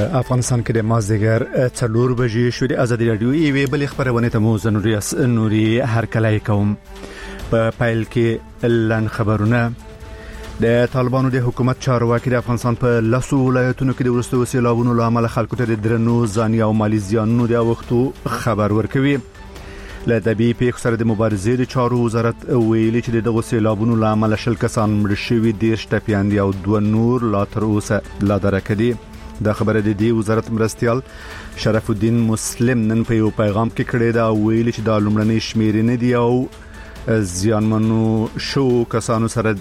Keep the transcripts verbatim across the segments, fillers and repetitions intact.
افغانستان کې د مازدیګر څلور بجې شو. د ازادي راډیو یوې بلې خبرونه ته مو زنوري نوري هرکلای کوم. په پایل کې لن خبرونه د طالبانو د حکومت چارواکي د افغانستان په لاسو ولایتونو کې د ورستو سیلابونو لامل خلکو ته د درنو ځاني او مالی زیانونو د وختو خبر ورکوي. له طبي پیښو سره د مبارزې د چارو وزارت ویلي چې دغه سیلابونو لامل شل کسان مړ شوي، ډیر شټپیان دي او دوه نور لا تر اوسه لا درکه دي. دا خبره د دې وزارت مرستيال شرف الدین مسلم نن په یو پیغام کې کړی دا ویلي چې دا لومړنۍ شمیرې نه دي او زیانمنو شو کسانو سره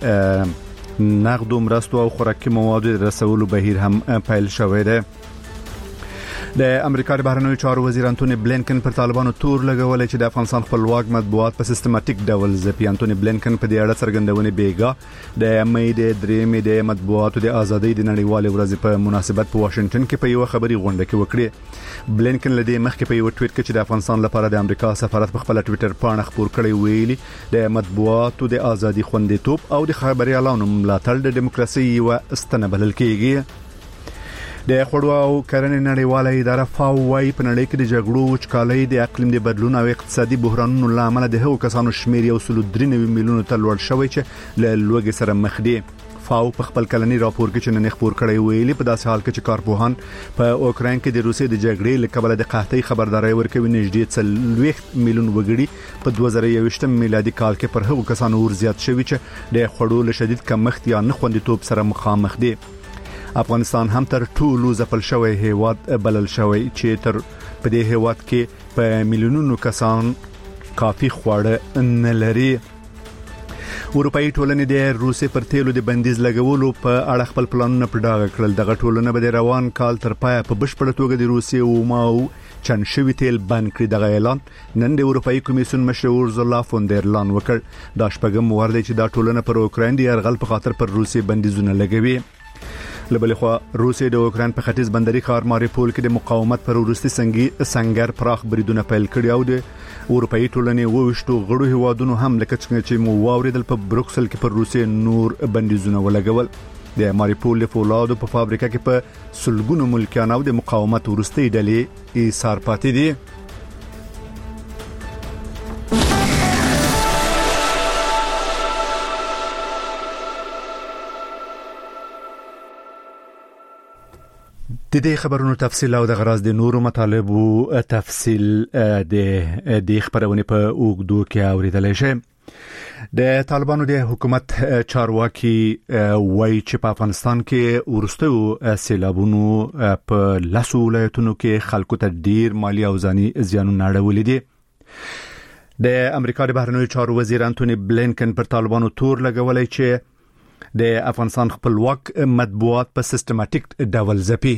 د نقد مرستو او خوراکي موادو رسولو بهیر هم پیل شوی دی. د امریکا د بهرنیو چارو وزیر انټونی بلینکن پر طالبانو تور لګولای چې د افغانستان خپلواک مطبوعات په سیستماتیک ډول ځپي. انټونی بلینکن په دې اړه څرګندونه بیګا د مې د درېمې د مطبوعاتو د ازادۍ د نړیوال ورځ په مناسبت په واشنگټن کې په یو خبري غونډه کې وکړه. بلینکن له دې مخکې په یو ټویټ کې چې د افغانستان لپاره د امریکا سفارت په خپل ټویټر باندې خبر کړی ویلي د مطبوعاتو د ازادۍ خوندیتوب او د خبريالانو ملاتړ د دیموکراسي یو ستنه بلل کېږي. د خړو او کرنې نړیواله اداره فاو وايي په نړۍ کې د جګړو وچکالۍ د اقلیم د بدلون او اقتصادي بحرانونو لامل د هغو کسانو شمیر یو سل درې میلیونه ته لوړ شوی چې له لوږې سره مخ دي. فاو په خپل کلنی راپور کې چې نن خبر کړی ویلي په داسې حال کې چې کارپوهان په اوکراین کې د روسیې د جګړې له کبله د قحطۍ خبرداري ورکوي، نږدې څلوېښت میلیون وګړي په دوه زره یوویشت میلادي کال کې پر هغو کسانو ور زیات شوي چې د خړو له شدید کمښت یا نه خوندیتوب سره مخامخ دي. افغانستان هم تر ټولو ځپل شوی هیواد بلل شوی چې تر په دې هیواد کې په میلیونونو کسان کافي خواړه نه لري. اروپאי ټولنې د روسي پر تیلو د بندیز لګولو په اړه خپل پلانونه په ډاګه کړل. دغه ټولنه به د روان کال تر پای په بشپړ توګه د روسي او ماو چن شوی تیل بند کړي. دغه اعلان نن د اروپאי کمیسیون مشر اورزولا فون در لان وکړ. دا شپږم وار دی چې دا ټولنه پر اوکراین د یرغل په خاطر پر روسي بندیزونه لګوي. لبلې خو روسي د اوکراین په ختیځ بندري ښار ماریپول کې د مقاومت پر وروستي سنگي سنگر پراخ بریدونه پیل کړي او د اروپאי ټولنې ووشتو غړو هیوادونو هم لکه څنګه چې مو واوریدل په بروکسل کې پر روسي نور بندیزونه ولګول. د ماریپول د فولادو په فابریکه کې په سلګونو ملکیان او د مقاومت وروستي ډلې ایثار پاتې دي. د دې خبرونو تفصیل او د غراض د نورو مطالبو تفصیل د دې خبرونه په اوګدو کې اوریدل شي. د طالبانو د حکومت چارواکي وایي چې په افغانستان کې ورستو سیلابونو په لاسو ولایتونو کې خلکو ته ډیر مالی او ځاني زیانونه اړولې دي. د امریکا د بهرنیو چارو وزیر انټونی بلینکن پر طالبانو تور لګولای چې د افغانستان خپلواک مطبوعات په سیستماتیک ډول ځپي.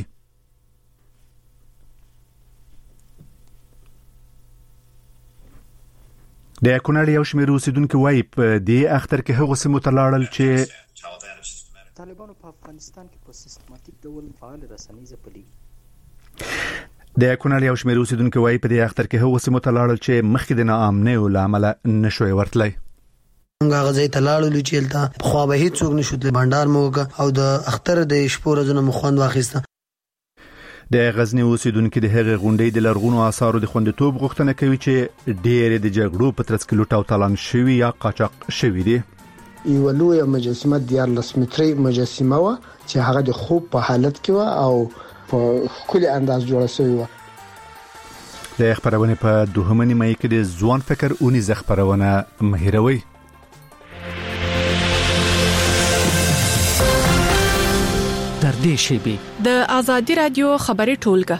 د کونړ یو شمېر اوسیدونکو وایي په دې اختر کې هغه سیمو ته لاړل چې طالبانو په افغانستان کې په سیستماتیک ډول فعال رسنۍ ځپلي. د کونړ یو شمېر اوسیدونکو وایي په دې اختر کې هغه سیمو ته لاړل چې مخکې د ناامنۍ لامل نشوي ورتلای. هغه ځای ته لاړل چې الته خو به هیڅ څوک نشو تل بندر موګه او د اختر د شپو ورځې مخوند واخیسته. د غزنی اوسیدونکو د هغه غونډې د لرغونو آثارو د خوندیتوب غوښتنه کوي چې ډېر د جګړو په ترڅ کې لوټ او تالان شوی یا قاچاق شوی دي. یو لوی مجسمه د یارلس متري مجسمه و چې هغه د خوب په حالت کې و او په کلی انداز جوړه شوی و. د خبرونه په دوهمه نیمه کې د ځوان فکر اونې ز خبرونه مهیروي. در دې شیبه د ازادي رادیو خبري ټولګه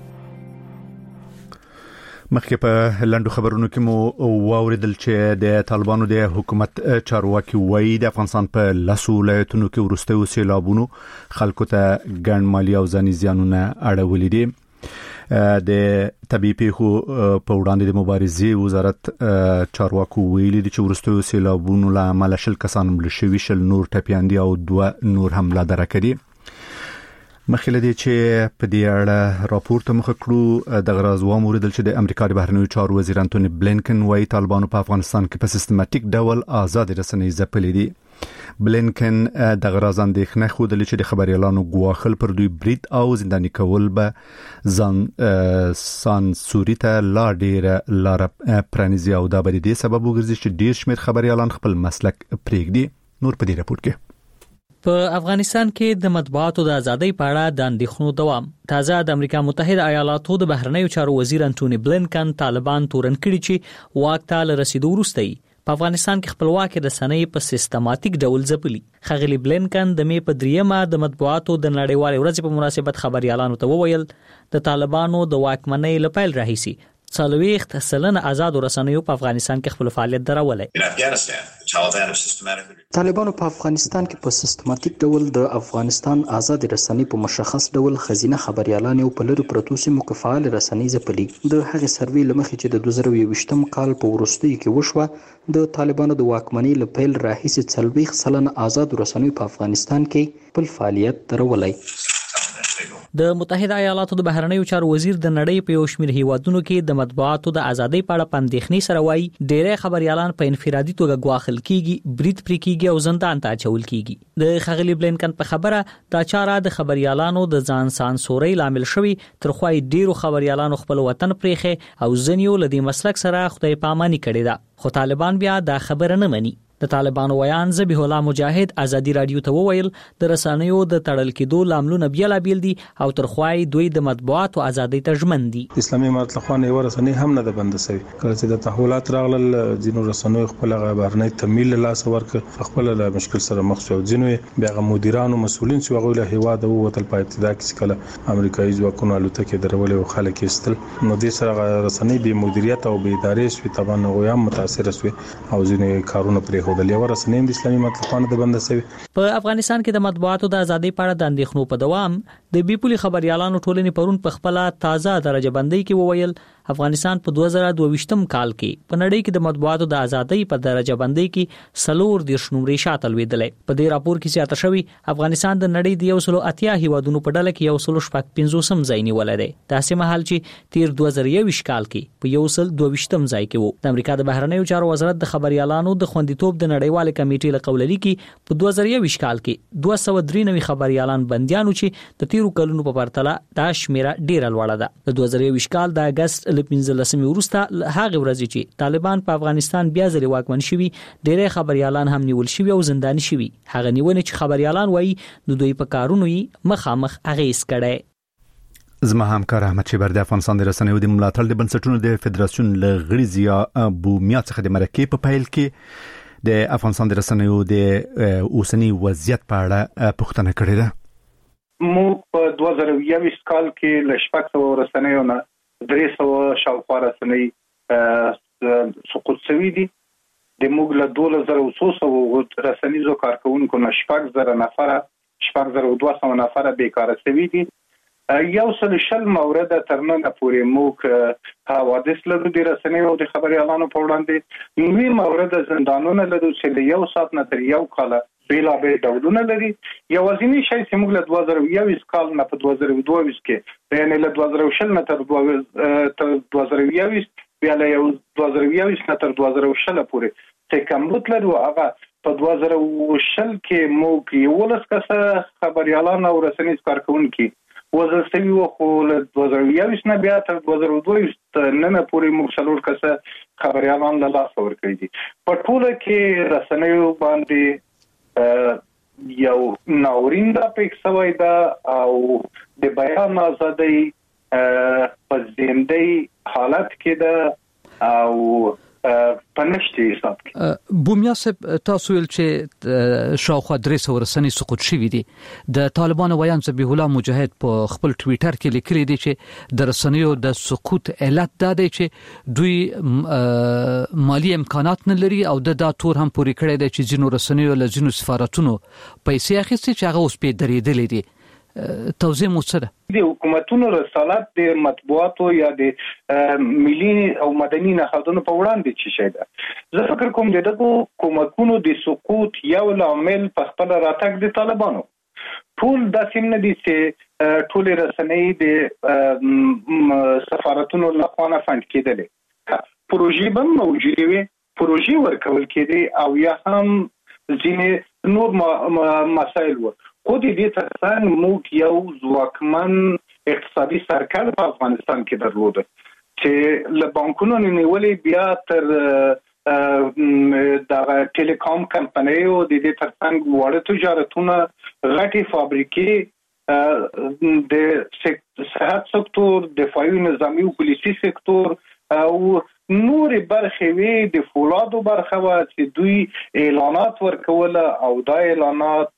مخکې په لاندو خبرونو کې مو واوریدل چې د طالبانو د حکومت چارواکي وایي د افغانستان په لاسو ولایتونو کې ورستو سیلابونو خلکو ته ګڼ مالی او ځاني زیانونه اړولې دي. د طبي پیښو په وړاندې د مبارزې وزارت چارواکو ویلي دي چې ورستو سیلابونو لامل شل کسان مړ شوي، شل نور ټپیان دي او دوه نور هم لا درکه دي. مخکې دې چې په دې اړه راپور ته مخ کړو د غراض و موریدل چې د امریکا د بهرنیو چارو وزیر انټونی بلینکن وايي طالبانو په افغانستان کې په سیستماتیک ډول آزاد رسنۍ ځپلې دي. بلینکن د غراز اندېښنه خوده چې د خبريالانو ګواخل پر دوی برید او زنداني کول به ځان سانسوري ته لا ډېره لار پرانیزي او دا به د دې سبب وګرځي چې ډېر شمېر خبريالان خپل مسلک پرېږدي. نور په دې راپور کې په افغانستان کې د مطبوعاتو د ازادۍ په اړه د اندېښنو دوام. تازه د امریکا متحده ایالاتو د بهرنیو چارو وزیر انټونی بلینکن طالبان تورن کړي چې واک ته له رسیدو وروسته په افغانستان کې خپلواکي رسنۍ په سیستماتیک ډول ځپلي. ښاغلي بلینکن د می په دریمه د مطبوعاتو د نړیوالې ورځې په مناسبت خبريالانو ته وویل د طالبانو د واکمنۍ له پیل راهیسي څلوېښت سلنه آزاد رسنیو په افغانستان کې خپل فعالیت درولې. طالبانو په افغانستان کې په سیستماتیک ډول د افغانستان آزاد رسنۍ په مشخص ډول خزینه خبريالان او په لرو پرتو سیمو کې فعال رسنۍ ځپلي. د هغې سروې لمخې چې د دوه زره یوویشتم کال په وروستیو کې وشوه د طالبانو د واکمنۍ له پیل راهیسي څلوېښت سلنه آزاد رسنیو په افغانستان کې خپل فعالیت درولای. د متحده ایالاتو د بهرنیو چارو وزیر د نړۍ په یو شمېر هیوادونو کې د مطبوعاتو د ازادۍ په اړه پندېښنې سره وایي ډېری خبريالان په انفرادي توګه ګواښل کیږي، برید پرې کیږي او زندان ته اچول کیږي. د ښاغلي بلینکن په خبره دا چاره د خبريالانو د ځان سانسورۍ لامل شوی تر خوای ډیرو خبريالانو خپل وطن پرېخي او ځنیو له دې مسلک سره خدای پاماني کړې ده، خو طالبان بیا دا خبره نه مني. د طالبانو ویان ذبیح الله مجاهد ازادي رادیو ته وویل د رسنیو د تړل کېدو لاملونه بیلابیل دي او تر خوای دوی د مطبوعاتو ازادۍ ته ژمن دي. اسلامي امارت له خوا یو رسنۍ هم نه ده بند شوی. کله چې د تحولات راغلل ځینو رسنیو خپل غبرنۍ تمیل لاس ورک خپل له مشکل سره مخ شو. ځینو بیا مدیرانو مسولین چې هغه له هیواد ووتل په ابتدا کې کله امریکایي ځواکونو الوتکې درولې او خلک استل نو د سره رسنۍ به مدیریت او به ادارې شوي طبعا هغه هم متاثر شوي او ځینې کارونه پرې خودل یو رسنۍ د اسلامي مطلقانه د بند شوی. په افغانستان کې د مطبوعاتو د ازادۍ په اړه د اندېښنو په دوام د بیپولي خبريالانو ټولنې پرون په خپل تازه درجه بندۍ کې وویل افغانستان په دوه زره دوه ویشتم کال کې په نړۍ کې د مطبوعاتو د ازادۍ په درجه بندۍ کې سلور دیرش نمرې شاته لوېدلې. په دې راپور کې زیاته شوی افغانستان د نړۍ د یو سلو اتیا هیوادونو په ډله کې یو سلو شپږ پنځوسم ځای نیولی دی. داسې مهال چې تیر دوه زره یوویشت کال کې په یو سل دوه ویشتم ځای کې وو. د امریکا د بهرنیو چارو وزارت د خبريالانو د خوندیتوب د نړیوال کمیټې له قوله لیکي په دوه زره یوویشت کال کې دوه سوه درې نوي خبريالان بنديانو چې د تیرو کلونو په پرتله دا شمیره ډیره لوړه ده. د دوه زره یوویشت کال د اگست له پنځلسمې وروسته هغه ورځ چې طالبان په افغانستان بیا ځلې واکمن شوي ډېری خبريالان هم نیول شوي او زنداني شوي. هغه نیونې چې خبريالان وایي د دوی په کارونو یې مخامخ اغېز کړی. زما همکار احمد شیبر د افغانستان د رسنیو د ملاتړ د بنسټونو د فدراسیون له غړي ضیا بومیا څخه د مرکې په پیل کې د افغانستان د رسنیو د اوسنی وضعیت په اړه پوښتنه کړې ده. موږ په دوه زره یوویشت کال کې له شپږ سوه رسنیو نه درې سوه شاوخوا رسنۍ سقوط شوي دي. د موږ له دولس زره څو سوه رسنیزو کارکوونکو نه شپږ زره نفره شپږ زره دوه سوه نفره بیکاره شوي دي. یو سل شل مورده تر ننه پورې موږ حوادث لرو د رسنیو او د خبريالانو په وړاندې. نوي مورده زندانونه لرو چې له یو ساعت نه تر یو کاله بیلابیل ډولونه لري. یوازینی شی چې موږ له دوه زره یوویشت کال نه په دوه زره دوه ویشت کې یعنې له دوه زره شل نه تر دوه زره یوویشت بیا له دوه زره یوویشت نه تر دوه زره شل پورې چې کمبود لرو. هغه په دوه زره شل کې موږ یولس کسه خبريالان او رسنیز کارکوونکي وزل سوي وو، خو له دوه زره یوویشت نه بیا تر دوه زره دوه ویشت نن پورې موږ څلور کسه خبريالان له لاسه ورکړي دي. په ټوله کې رسنیو باندې یو ناورین دا پېښ شوی ده او د بیان ازادۍ په زندۍ حالت کې ده او په نشته حساب کې. بومیا صاحب تاسو ویل چې شاوخوا درې سوه رسنۍ سقوط شوي دي. د طالبانو ویان ذبیح الله مجاهد په خپل ټویټر کې لیکلي دي چې د رسنیو د سقوط علت دا دی چې دوی مالی امکانات نه لري او د دا تور هم پورې کړی دی چې ځینو رسنیو له ځینو سفارتونو پیسې اخیستې چې هغه اوس پې درېدلې دي. توضیح مو څه ده؟ د حکومتونو رسالت د مطبوعاتو یا د ملي او مدني نهادونو په وړاندې څه شي ده؟ زه فکر کوم د دغو کومکونو د سقوط یو لامل په خپل راتګ د طالبانو. ټول داسې نه دي چې ټول رسنۍ د سفارتونو لخوا نه فند کېدلې. پروژې به موجودې وي، پروژې ورکول کېدې او یا هم ځینې نور مسایل و. خو دې ترڅنګ موږ یو ځواکمن اقتصادي سرکل په افغانستان کې درلوده چې له بانکونو نیولې بیا تر د ټیلیکام کمپنیو د دې ترڅنګ وړ تجارتونه غټي فابریکې د صحت سکتور، دفاعي نظامي او پولیسي سکتور او نور برخې وی د فولادو برخه و چې دوی اعلانات ورکول او دا اعلانات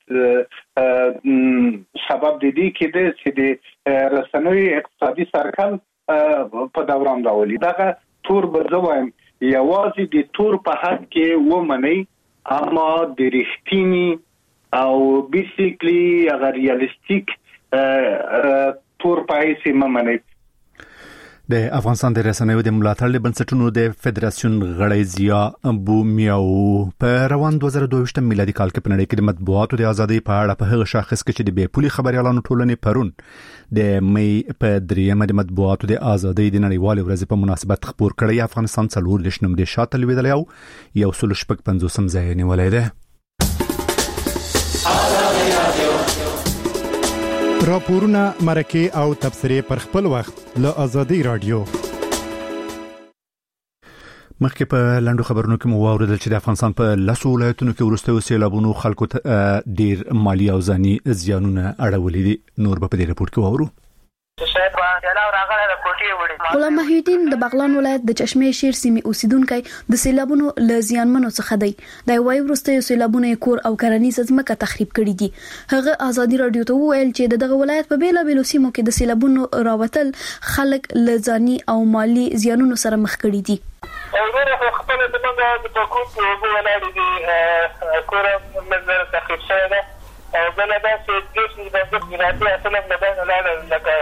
سبب د دې کې د چې د رسنوي اقتصادي سرکل په دوران راولي. دا تور بزوایم یوازې د تور په حد کې ومني، اما د رښتینی او بیسیکلی هغه ریالیستیک تور پایسي ممني. د افغانستان د رسنیو د ملاتړ بنسټونو د فدراسیون غړی ضیا بومیاو په روان دوه زره دوه ویشت میلادي کال کې په نړۍ کې د مطبوعاتو د ازادۍ په اړه په هغه شاخص کې چې د بیپولي خبريالانو ټولنې پرون د مې په دریمه د مطبوعاتو د ازادۍ د نړیوال ورځ په مناسبت خبر کړی افغانستان څلور لس نمبر شاته لویدلی او یو سل شپږ پنځوسم ځای نیولای دی. راپورونه، مرکه او تبصره پر خپل وخت له ازادي رادیو. مخکې په لاندو خبرونو کې مو واوریدل چې د افغانستان په لاسو ولایتونو کې وروستیو سیلابونو خلکو ته ډیر مالی او ځاني زیانونه اړولې دي. نور به په دې راپور کې واورو. غلام محی الدین د بغلان ولایت د چشمه شیر سیمې اوسیدونکو د سیلابونو له زیانمنو څخه دی. د وای ورستیو سیلابونو کور او کرنیز ځمکه تخریب کړي دي. هغه ازادي رادیو ته وویل چې دغه ولایت په بیلا بیلو سیمو کې د سیلابونو راوتل خلک له ځاني او مالی زیانونو سره مخ کړي دي. اورونه خپل د منځه د پکوت په ولاړ دي کور منځ تخریب شوی دی او بل دا چې د دې د ملاتړ اصل نه ده لکه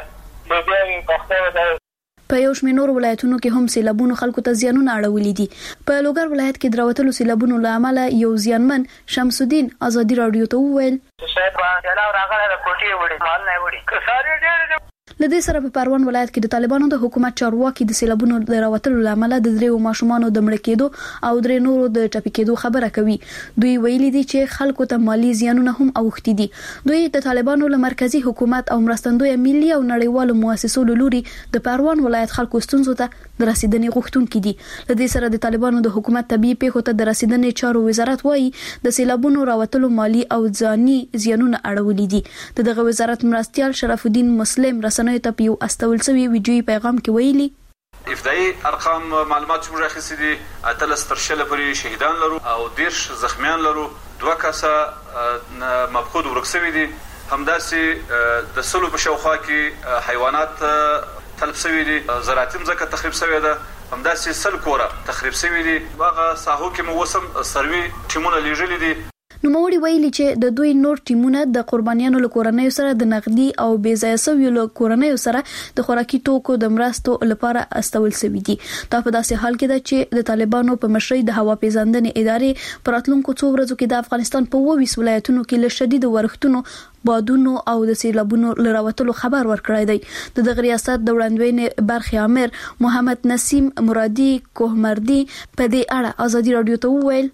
په یو شمېر نور ولایتونو کې هم سیلابونو خلکو ته زیانونه اړولي دي. په لوګر ولایت کې دراوتلو سیلابونو له امله یو زیانمن شمس الدین ازادي رادیو ته وویل شاید باندې راغله د کوټي وړي مال نه وړي کساري ډېر. لدې سره په پروان ولایت کې د طالبانو د حکومت چارواکي د سیلابونو د راوتلو لامل د دریو ماشومانو د مړ کېدو او درې نورو د ټپي کېدو خبره کوي. دوی ویلي دي چې خلکو ته مالی زیانونه هم اوښتي دي. دوی د طالبانو له مرکزی حکومت او مرستندوی ملي او نړیوالو مؤسسو لوري د پروان ولایت خلکو ستونزو ته د رسیدنې غوښتونکي دي. لدې سره د طالبانو د حکومت طبيعي پیښو ته د رسیدنې چارو وزارت وایي د سیلابونو راوتلو مالی او ځاني زیانونه اړولي دي. دغه وزارت مرستيال شرف الدین مسلم رسنوي ته پیو استولسوي ویډیوي پیغام کې ویلي ابتدائي ارقام معلومات موږ اخیستي دي اتلس تر شل پورې شهیدان لرو او دیرش زخمیان لرو. دوه کسه مفقود ورکسوي دي. همداسې د سلو په شاوخوا کې حیوانات تلف شوي دي. زراعتي ځمکه تخریب شوې ده. همداسې سل کوره تخریب شوي دي. هغه ساحو کې مو وسم سروي ټیمونه لیږلي دي. نو موري ویلي چې د دوی نور ټیمونه د قربانیانو له کورنۍ سره د نقدي او بې ځای شویو له کورنۍ سره د خوراکي توکو د مرستو لپاره استول شوی دي. دا په داسې حال کې ده چې د طالبانو په مشرۍ د هوا پیژندنې ادارې پراتلونکو څو ورځو کې د افغانستان په اووه ولایتونو کې له شدید ورښتونو، بادونو او د سیلابونو لراوتلو خبر ورکړی دی. د دغه ریاست د وړاندوینې برخې امر محمد نسیم مرادي کوهمردي په دې اړه ازادي رادیو ته وویل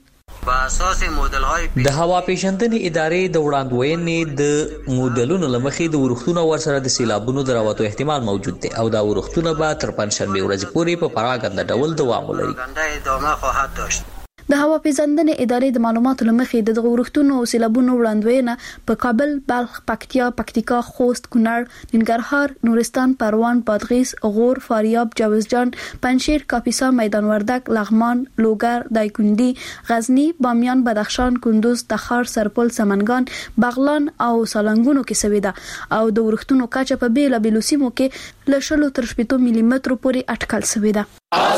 د هوا پیژندنې ادارې د وړاندوینې د موډلونو لمخې د ورښتونو ورسره د سیلابونو د راوتو احتمال موجود دی او دا ورښتونه به تر پنځشنبه ورځې پورې په پراګنده ډول دوام ولري. د هوا پیژندنې ادارې د معلوماتو لمخې د دغه ورښتونو او سیلابونو وړاندوینه په کابل، بلخ، پکتیا، پکتیکا، خوست، کونړ، ننګرهار، نورستان، پروان، بادغیس، غور، فاریاب، جوزجان، پنجشیر، کاپیسا، میدان وردک، لغمان، لوګر، دایکنډي، غزنی، بامیان، بدخشان، کندوز، تخار، سرپل، سمنګان، بغلان او سالنګونو کې سوي ده او د ورښتونو کچه په بیل بیلو سیمو کې له شلو تر شپږ ملي مترو پورې اټکل سوي ده.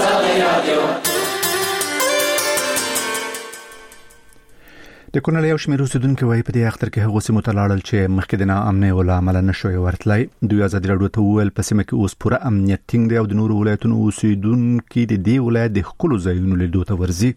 د کونړ یو شمېر اوسیدونکو وايي په دې اختر کې هغه سیمو ته لاړل چې مخکې د ناامنۍ ول عمل نشوي ورتلای. دوی ازادي رادیو ته وویل په سیمه کې اوس پوره امنیت ټینګ دی او د نورو ولایتونو اوسیدونکو د دې ولایت د خپل ځایونو لیدو ته ورځي.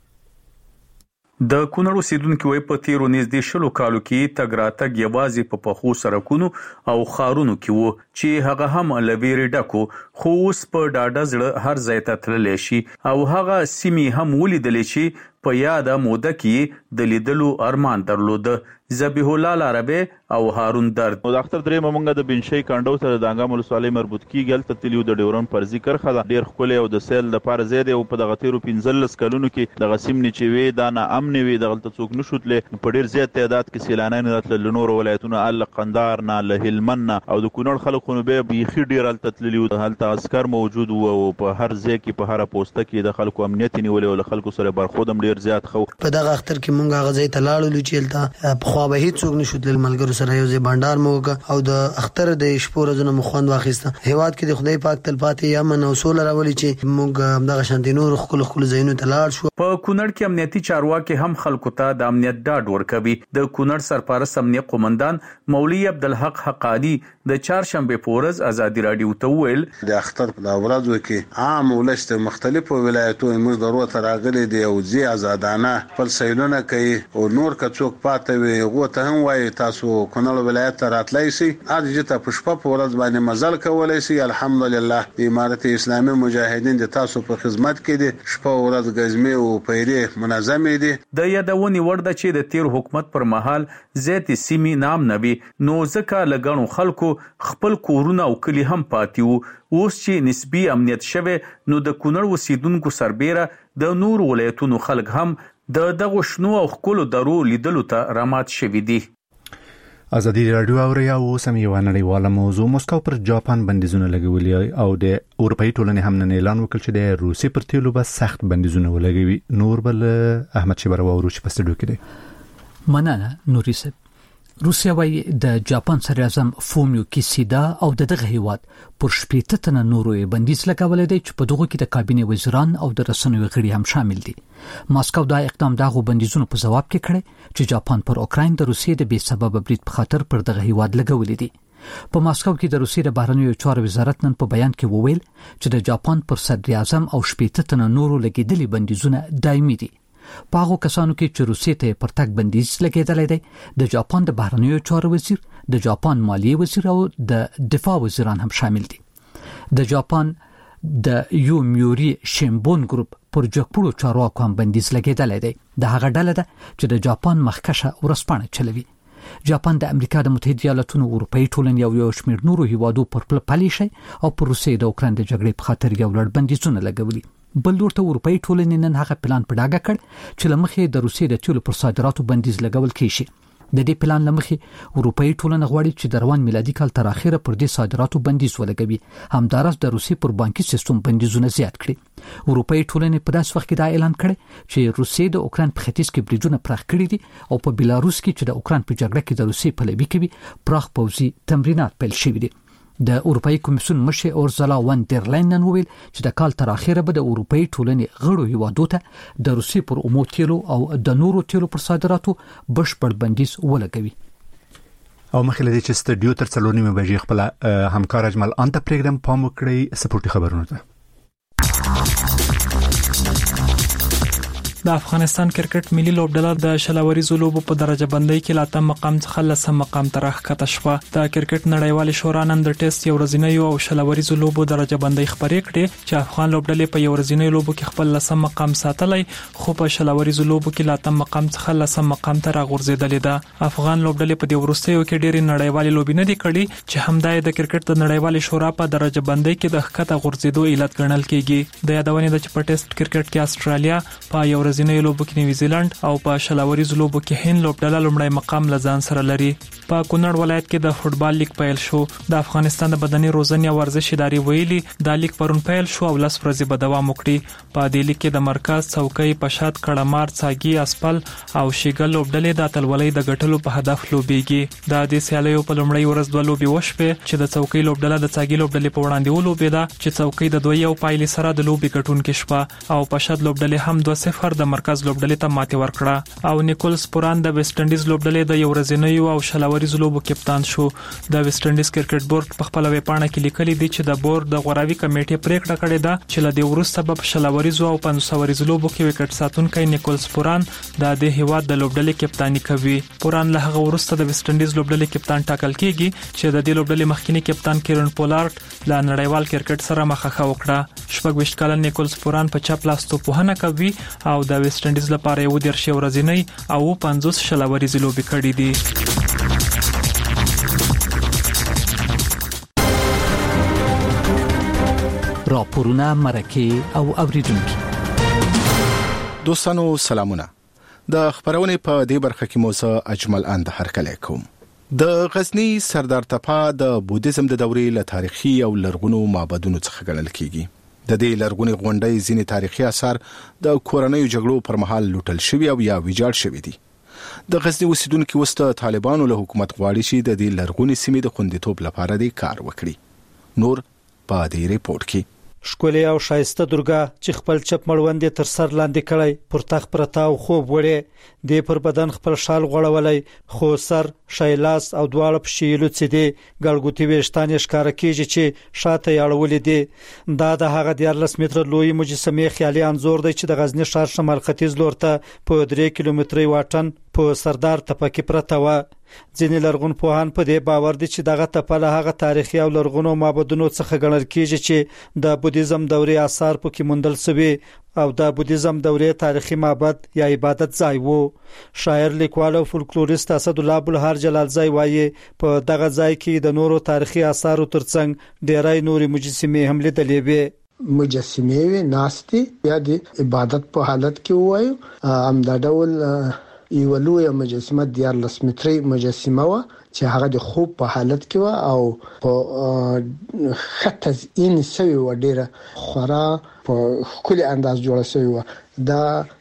د کونړ اوسیدونکو وايي په تیرو نږدې شلو کالو کې تګ راتګ یوازې په پخو سرکونو او خارونو کې وو چې هغه هم لویری ډکو، خو اوس په ډاډه زړه هر ځای ته تللی شي او هغه سیمې هم ولیدلې چې په یاده موده کې د لیدلو ارمان درلود. ذبیح الله عربی او هارون درد. د اختر درې مونږه د بنشي کانډو سره د انګام ولسوالۍ مربوط کیږي ته تلیو د ډیورن پر ذکر خله ډیر خپل او د سیل د پار زیاده او په دغه تیرو پنځلس کلونو کې د غسیم نچوي د نه امن وي د غلط څوک نشوتله په ډیر زیات تعداد کې سیلانیان راتل نور ولایتونه ال قندار نه له هلمند او د کونړ خلکو به بيخي ډیر ال تتلیو هلته عسكر موجود وو په هر ځای کې په هر پوسټه کې د خلکو امنیت نیولې او خلکو سره برخودم ډیر زیات خو په دغه اختر کې مونږه غزي تلاړو لچیلتا په خو به هیڅ څوک نشوتل ملګرو سره یو ځای بانډار موګه او د اختر د شپور زونه مخوند واخیسته. هیواد کې د خدای پاک تلپاتې یمن او سول راولي چې موږ دغه شانتي نور خپل خپل زینو تلاړ شو. په کونړ کې امنیتي چارواکي هم خلکو ته د امنیت ډاډ ورکوي. د کونړ سرپرست امنیت قومندان مولوی عبدالحق حقانی د چهارشنبه په ورځ ازادي رادیو ته ویل د اختر په ورځو کې عام ولست مختلفو ولایتونو موږ ضرورت راغلي دی او زی آزادانه خپل سیلونه کوي او نور کڅوک پاتې وي غوته هم وای تاسو کونړ ولایت راتلای شي اځه ته پښپ په ورځ باندې مزل کولای شي. الحمدلله د امارت اسلامي مجاهدین د تاسو په خدمت کې دي شپه ورځ غزمه او پیری منظم دي. د یادونی ورده چې د تیر حکومت پر مهال زیات سیمې نام نبی نو ځکه لګڼو خلکو خپل کورونه او کلی هم پاتیو. اوس چې نسبی امنیت شوه نو د کونړ وسیدونکو سربېره د نور ولایتونو خلک هم د دغه شنو او خپل درو لیدلو ته رامات شوي دي. ازادي رادیو اوریا او سم یو نړیواله موضوع مسکو پر جاپان بندیزونه لګولي او د اروپאי ټولنې هم نن اعلان وکړ چې د روسي پر تیلو به سخت بندیزونه ولګوي. نور بل احمد شبر او روچ په سټډیو کې دی. مننه نوري صاحب. روسیا وايي د جاپان صدر اعظم فومیو کیسیدا او دغه هیواد پر شپږ تنه نورو بندیز لګولې دي چې په دغه کې د کابینه وزیران او د رسنیو غړي هم شامل دي. ماسکو دا اقدام دغه بندیزونو په جواب کې کړی چې جاپان پر اوکراین د روسیې د بې سبب برید په خاطر پر دغه هیواد لګولې دي. په ماسکو کې د روسیې د بهرنیو چارو وزارت نن په بیان کې وویل چې د جاپان پر صدر اعظم او شپږ تنه نورو لګیدلي بندیزونه دایمي دي. په هغه کسانو کې چې روسیې ته پر تک بندیز لګیدلې دی د جاپان د بهرنیو چارو وزیر، د جاپان مالیه وزیر او د دفاع وزیران هم شامل دي. د جاپان د یو میوري شیمبون ګروپ پر جګپړو چارواکو هم بندیز لګیدلې دی. د هغه ډله ده چې د جاپان مخکشه ورسپانه چلوي. جاپان د امریکا د متحده ایالاتونو اروپאי ټولنې او یو شمېر نورو هیوادو پر خپل پالیسي او پر روسیې د اوکراین د جګړې په خاطر یو لړ بندیزونه لګولي. بل ورته اروپאי ټولنې نن هغه پلان په ډاګه کړ چې لمخې د روسیې د تیلو پر صادراتو بندیز لګول کیږي. د دې پلان لمخې اروپאי ټولنه غواړي چې د روان میلادي کال تر اخره پر دې صادراتو بندیز ولګوي. همدارس د روسیې پر بانکي سیستم بندیزونه زیات کړي. اروپאי ټولنې په داس وخت کې دا اعلان کړی چې روسیې د اوکراین په ختیځ کې بریجونه پراخ کړي دي او په بیلاروس کې چې د اوکراین په جګړه کې د روسیې پلوي کوي پراخ پوځي تمرینات پیل شوي دي. د اروپאי کمیسیون مشر اورزلا وان در لاین نن ویل چې د کال تر اخره به د اروپאי ټولنې غړو هیوادو ته د روسیې پر اومو تیلو او د نورو تیلو پر صادراتو بشپړ بندیز ولګوي. او مخکې لدې چې سټډیو تر څلور نیمه بجې خپل همکار اجمل انت پروګرام پام وکړي سپورټي خبرونه ده. د افغانستان کرکټ ملي لوبډله د شلاوري لوبو په درجه بندۍ کې لاته مقام څخه لسم مقام ته راښکته شوه. د کرکټ نړیوال شورا نن د ټیسټ یو ورځنی او شلاوري لوبو درجه بندۍ خبرې کړې چې افغان لوبډلې په یو ورځنی لوبو کې خپل لسم مقام ساتلی خو په شلاوري لوبو کې لاته مقام څخه لسم مقام ته راغورځېدلې ده. افغان لوبډلې په دې وروستیو کې ډېری نړیوال لوبې نه دي کړې چې همدای د کرکټ د نړیوال شورا په درجه بندۍ کې د ښکته غورځېدو علت ګڼل کېږي. د یادونې د چې په ټیسټ کرکټ کې استرالیا په یو ورځنی لوبو کې نیوزیلند او په شلاوري لوبو کې هند لوبډله لومړی مقام لزان سره لري. په کونړ ولایت کې د فوتبال لیګ پیل شو. د افغانستان د بدني روزنې او ورزش ادارې ویلي د لیګ پرون پیل شو او لس ورځې به دوام وکړي. په دې لیګ کې د مرکز څوکۍ پشاد کړمار څاګي اسپل او شیګل لوبډلې د اتلولۍ د ګټلو په هدف لوبېږي. د دې سیالیو په لومړۍ ورځ دوه لوبې وشوې چې د څوکۍ لوبډله د څاګي لوبډلې په وړاندې ولوبېده چې څوکۍ د دوه یو پایلې سره د لوبې ګټونکې شوه او پشاد لوبډلې هم دوه صفر د مرکز لوبډلې ته ماتې ورکړه او نیکولس پوران د ویسټ انډیز لوبډلې د یو ورځنی او شلاوري لوبو کپتان شو. د ویسټ انډیز کرکټ بورډ په خپل ویبپاڼه کې لیکلي دي چې د بورډ د غوراوي کمیټې پریکړه کړې ده چې له دې وروسته په شلاوري او پنځوسوري لوبو کې وکټ ساتونکی نیکولس پوران د دې هیواد د لوبډلې کپتانی کوي. پوران له هغه وروسته د ویسټ انډیز لوبډلې کپتان ټاکل کیږي چې د دې لوبډلې مخکینی کپتان کیرن پولارډ له نړیوال کرکټ سره مخه وکړه. شپږ ویشت کلن نیکولس پوران په چپ لاس توپوهنه کوي او د د ویسټ انډیز لپاره یو دیرش ورځنی او پنځوس شلوريزې لوبې کړې دي. راپورونه مرکه او اوریدونکو دوستانو سلامونه. د خبرونه په دې برخه کې موزه اجمل اند هرکلی کوم. د غزنی سردار تپا د بودیزم د دورې له تاریخي او لرغونو معبدونو څخه ګڼل کیږي. د دې لرغونی غونډۍ ځینې تاریخي آثار د کورنیو جګړو پر مهال لوټل شوی او یا ویجاړ شوی دي. د غزنی اوسیدونکو وسته طالبانو له حکومت غواړي چې د دې لرغونی سیمې د خوندیتوب لپاره د کار وکړي. نور په دې ریپورت کې شکولې او شایسته درګه چې خپل چپ مړوندې تر سر لاندې کړی پر تخت پرتا او خوب وړي د پر بدن خپل شال غړولای خو سر شایلاس او دواړه په شیلو څه دي ګړګوتی وشتان ښکارا کیږي چې شاته یاړولې دي. دا د هغه د یارلس متر لوی مجسمه خیالي انزور دی چې د غزنی ښار شمال ختیځ لور ته په درې کیلومتري واټن په سردار تپه کې پرته و. ځینې لرغون پوهان په دې باور دي چې دغه تپه له هغه تاریخي او لرغونو معبدونو څخه ګڼل کیږي چې د بودیزم دورې آثار پکې موندل شوي او د بودیزم دورې تاریخي معبد یا عبادت ځای وو. شاعر لیکوال او فولکلوریست اسد الله بلهار جلالزای وایي په دغه ځای کې د نورو تاریخي آثارو ترڅنګ ډېرای نوري مجسمې هم لیدلې وي. مجسمې وي ناستي یا د عبادت په حالت کې وایو ام دا ډول یو لوی مجسمه د یارلس متري مجسمه و چې هغه د خوب په حالت کې و او په خطز ان سوي و ډیره خورا په کلی انداز جوړه سوي و. دا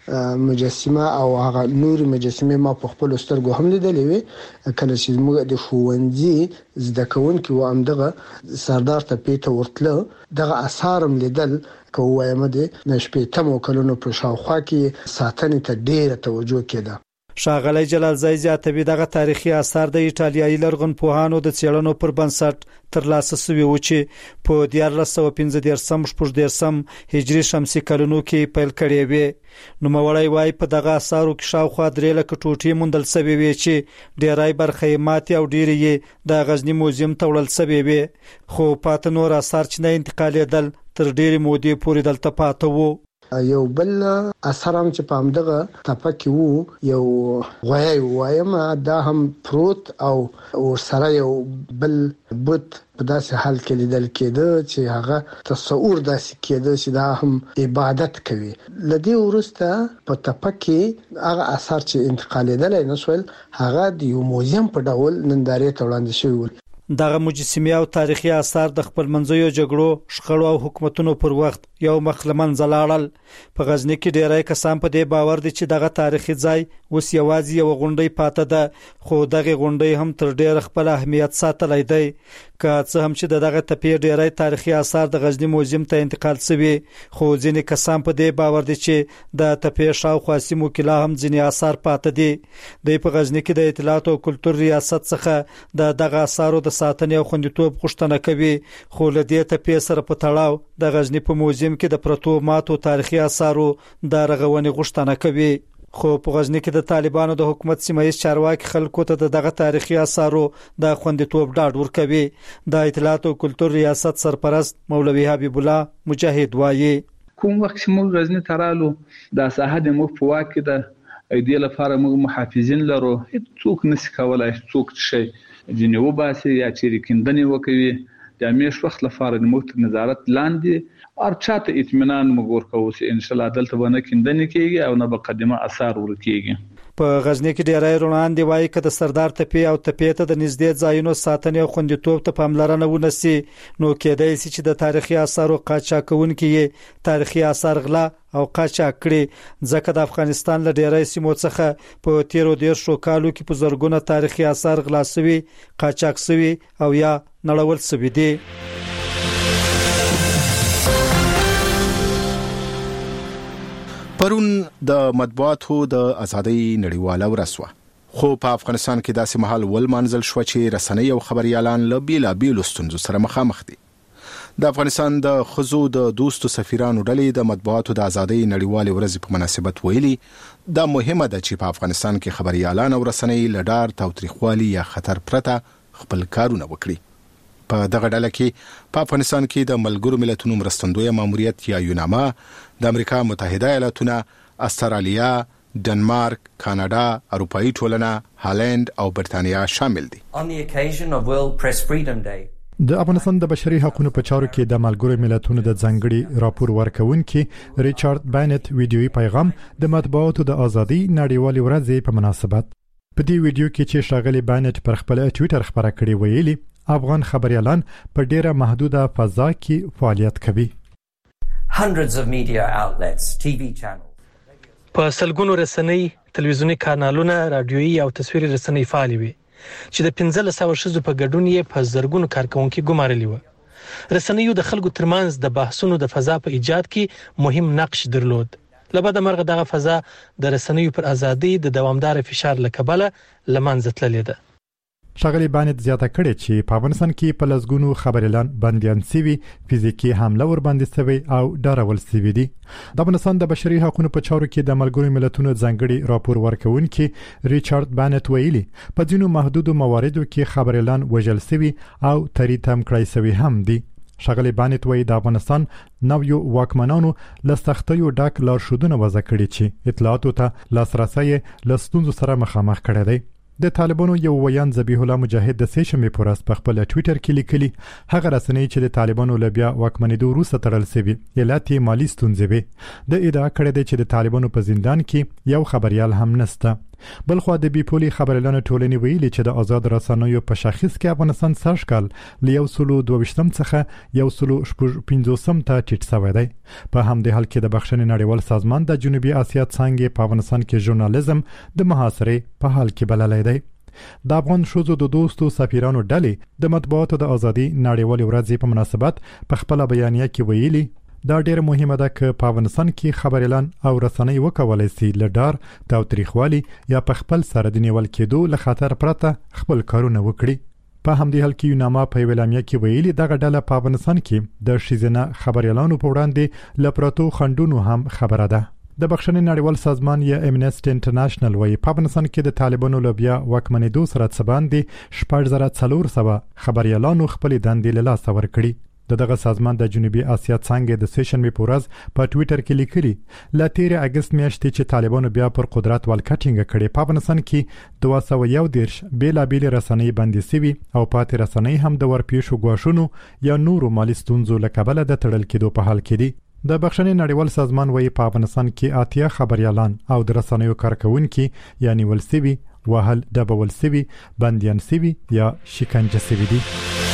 مجسمه او هغه نور مجسمه ما په خپل سترګو هم لیدلې وي کله چې موږ د ښوونځي زده کوونکي و هم دغه سردار ته پیته ورتله دغه اثارم لیدل کوه مده نشپېتمو کلونو په شاوخوا کې ساتنې ته ډیره توجه کېده. شاغلی جلالزای زیاتوي دغه تاریخي آثار د ایټالیایي لرغون پوهانو د څېړنو پر بنسټ ترلاسه شوي و چې په دیارلس سوه پنځه دیرشم شپږ دیرشم هجري شمسي کلونو کې پیل کړي وي. نوموړی وایي په دغه آثارو کې شاوخوا درې لکه ټوټې موندل شوي وي چې ډېرای برخې ماتې او ډېرې یې د غزنی موزیم ته وړل شوي وي خو پاته نور آثار چې نه انتقالېدل تر ډېرې مودې پورې دلته پاته وو. یو بل اثر هم چې په همدغه تپه کې وو یو غوی وایم دا هم پروت او ورسره یو بل بت په داسې حال کې لیدل کېده چې هغه تصور داسې کېده چې دا هم عبادت کوي. لدې ورسته په تپه کې هغه اثر چې انتقالېدل نه شول هغه د یو موزیم په ډول نندارې ته وړاندې شوی. دغه مجسمه او تاریخي آثار د خپل منځیو جګړو شخړو او حکومتونو پر وخت یو مخلمن زلاړل. په غزنی کې ډیرای کسان په دې باور دي چې دغه تاریخي ځای اوس یوازې یو غونډۍ پاته ده خو دغه غونډۍ هم تر ډیر خپل اهمیت ساتلای دی. که څه هم چې دغه تپې ډیرای تاریخي آثار د غزنی موزیم ته انتقال شوي خو ځینې کسان په دې باور دي چې د تپې شاوخوا سیمو کې لا هم ځینې آثار پاته دي. د په غزنی کې د اطلاعات او کلتور ریاست څخه د دغه آثارو د ساتنې او خوندیتوب غوښتنه کوي خو له دې تپې سره په تړاو د غزنی په موزیم کې د پرتو ماتو تاریخي آثارو د رغونې غوښتنه کوي. خو په غزنی کې د طالبانو د حکومت سیمایي چارواکي خلکو ته دغه تاریخي آثارو د خوندیتوب ډاډ ورکوي. د اطلاعات او کلتور ریاست سرپرست مولوي حبیب الله مجاهد وایي کوم وخت چې موږ غزنی ترالو د ساحه د موږ په واکه د ایدې لپاره موږ محافظین لرو هیڅوک نشي کولای څوک شي جنوب باسي یا چیرې کندنې وکوي د همیش وخت لپاره د موږ نظارت لاندې او چاته اطمینان موږ ورکوو چې ان شاء الله دلته باندې کندنې کیږي او نه مقدمه اثر ورکیږي. په غزنی کې ډیرای روان دی وایي چې د سردار تپې او تپې ته د نږدې ځایونو ساتنې او خوندیتوب ته پاملرنه ونسي نو کېدای شي چې د تاریخي آثارو قاچاقونکي تاریخي آثار غلا او قاچاق کړي ځکه د افغانستان له ډیرای سیمو څخه په تیرو ډیر شو کالو کې په زرګونه تاریخي آثار غلا شوي قاچاق شوي او یا نړول شوي دي. پرون د مطبوعاتو د ازادۍ نړیواله ورځ وه خو په افغانستان کې داسې مهال ول منزل شو چې رسنۍ او خبريالان له بیلابیلو ستونزو سره مخامخ دي. د افغانستان د خزو د دوستو سفیرانو ډلې د مطبوعاتو د ازادۍ نړیواله ورځ په مناسبت ویلي دا مهمه ده چې په افغانستان کې خبريالان او رسنۍ له ډار تاوتریخوالي یا خطر پرته خپل کارونه وکړي. په دغه ډله کې په افغانستان کې د ملګرو ملتونو مرستندوی ماموریت یا یوناما د امریکا متحده ایالاتونه استرالیا، ډنمارک، کاناډا، اروپאי ټولنه، هالند او برتانیا شامل دي. On the occasion of World Press Freedom Day, د افغانستان د بشري حقوقو په چارو کې د ملګرو ملتونو د ځنګړي راپور ورکونکي ریچارډ بانت ویډیويي پیغام د مطبوعاتو د ازادي نړیوالې ورځې په مناسبت په دې ویډیو کې چې شاغلي بانت پر خپل ټوئیټر خبره کړې ویلي افغان خبريالان په ډیره محدوده فضا کې فعالیت کوي. Hundreds of media outlets, T V channels. په سلګونو رسنۍ، تلویزیونی کانالونه، رادیويي او تصویري رسنۍ فعال وي چې د پنځه سوه شذو په ګډون یې په زرګونو کارکونکو ګمارلي و. رسنیو د خلکو ترمنځ د بحثونو د فضا په ایجاد کې مهم نقش درلود. لبد مرغه دغه فضا د رسنیو پر ازادي د دوامدار فشار لکبله لمنځه تللې ده. شاغلي بانت زیاته کړې چې په افغانستان کې په لسګونو خبريالان بنديان سوي، فزیکی حمله ور باندې سوي او ډارول سوي دي. د افغانستان د بشري حقوقو په چارو کې د ملګرو ملتونو ځنګړي راپور ورکونکي ریچارډ بانت ویلي په ځینو محدودو مواردو کې خبريالان وژل سوي او تریتم کړای سوي هم دي. شاغلي بانت وایي د افغانستان نویو واکمنانو لستختیو ډاک لارښودونه وضع کړي چې اطلاعاتو ته لاسرسي لستونزو سره مخامخ کړي دي. د طالبانو یو ویان ذبیح الله مجاهد د سیشنبه پر ورځ په خپل ټوئیټر کې لیکلي هغه رسنۍ چې د طالبانو لبیا واکمنېدو وروسته تړل شوی علتي مالی ستونزې وي. د ادعا کړې ده چې د طالبانو په زندان کې یو خبريال هم نشته. بلخو د بیپولي خبريالانو ټولنې ویلي چې د آزاد رسنیو په شاخص کې افغانستان سږ کال ل یو سلو دوه ویشتم څخه یو سلو پنځوسم ته ټیټ شوی دی. په همدې حال کې د بخښنې نړیوال سازمان د جنوبي اسیا څنګه په افغانستان کې ژورنالیزم د محاصرې په حال کې بللی دی. د افغان شوزو د دوستو سفیرانو ډلې د مطبوعاتو د ازادي نړیوال ورځې په مناسبت په خپل بیانیه کې ویلي دا ډېر مهمه ده چې په افغانستان کې خبريالان او رسنۍ وکولای شي لډار تاوتریخوالي یا په خپل سره د نیول کېدو له خطر پرته خپل کارونه وکړي. په همدې حال کې یوناما په ویلامیا کې ویلي دغه ډله په افغانستان کې د شیزنه خبريالانو په وړاندې لپراتو خندونو هم خبره ده. د بخښنې نړیوال سازمان یا امنیسټي انټرنیشنل وايي په افغانستان کې د طالبانو لبیا واکمنېدو سره څباندې شپږ زره څلور سوه خبريالانو خپل دندې له لاسه ورکړي. د دغه سازمان د جنوبي اسیا څنګه د سیشنبه په ورځ په ټوئیټر کې لیکلي ل تیر اگست میاشتې چې طالبانو بیا پر قدرت والکټینګ کړي په افغانستان کې دوه سوه یو دیرش بیلابیل رسنۍ بندي سوي او پاتې رسنۍ هم د ورپیښو غواښونو یا نورو مالی ستونزو له کبله د تړل کېدو په حال کې دي. د بخښنې نړیوال سازمان وايي په افغانستان کې اتیا خبريالان او د رسنیو کارکونکي یعنی ولسوي، وهل ډبول سوي، بنديان سوي یا شکنجه سوي دي.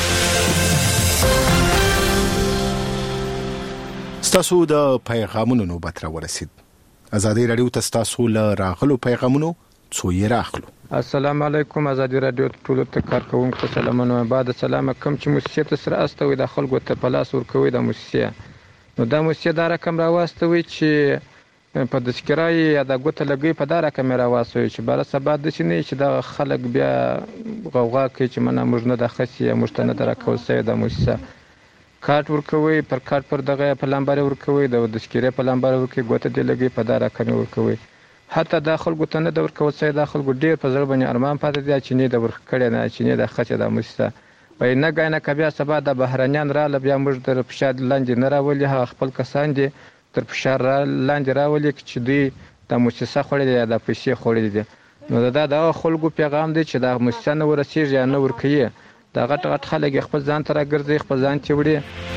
ستاسو د پیغامونو نوبت را ورسید. ازادي رادیو ته ستاسو له راغلو پیغامونو څو یې راخلو. السلام علیکم. ازادي رادیو ټول ته کارکونکو ته سلامونه. بعد سلام کوم چې موسسه سره استوي د خلکو ته پلاس ورکوي د موسسه نو د موسسه دا رقم راوستوي چې په تذکرای یا د ګوت لګي په دا رقم راوستوي چې بل سبا د شنه چې د خلک بیا غوغا کوي چې منه موږ نه د خسي مشتنه درکول سي د موسسه کارت ورکوي پر کارت پر دغه په لمبر ورکوي د تذکرې په لمبر ورکوي ګوت دی لګي په دا رقم ورکوي. حتی د خلکو ته نه د ورکول سي د خلکو ډیر په ځل باندې ارمان پاتې دي چې نه د ورکړې نه چې نه د خسي د موسسه وای نه غاینه کبیا سبا د بهرانيان را لبیا موږ در فشاد لاندې نه راولي هغه خپل کسان دي تر فشار لاندې راولي چې دوی د موسسه خوري د پیسې خوري دي. نو دا د خلکو پیغام دی چې د موسسه نه ورسیږي یا نه ورکوي دا غټ غټ خلک خپل ځان ته راګرځي خپل ځان چوړي.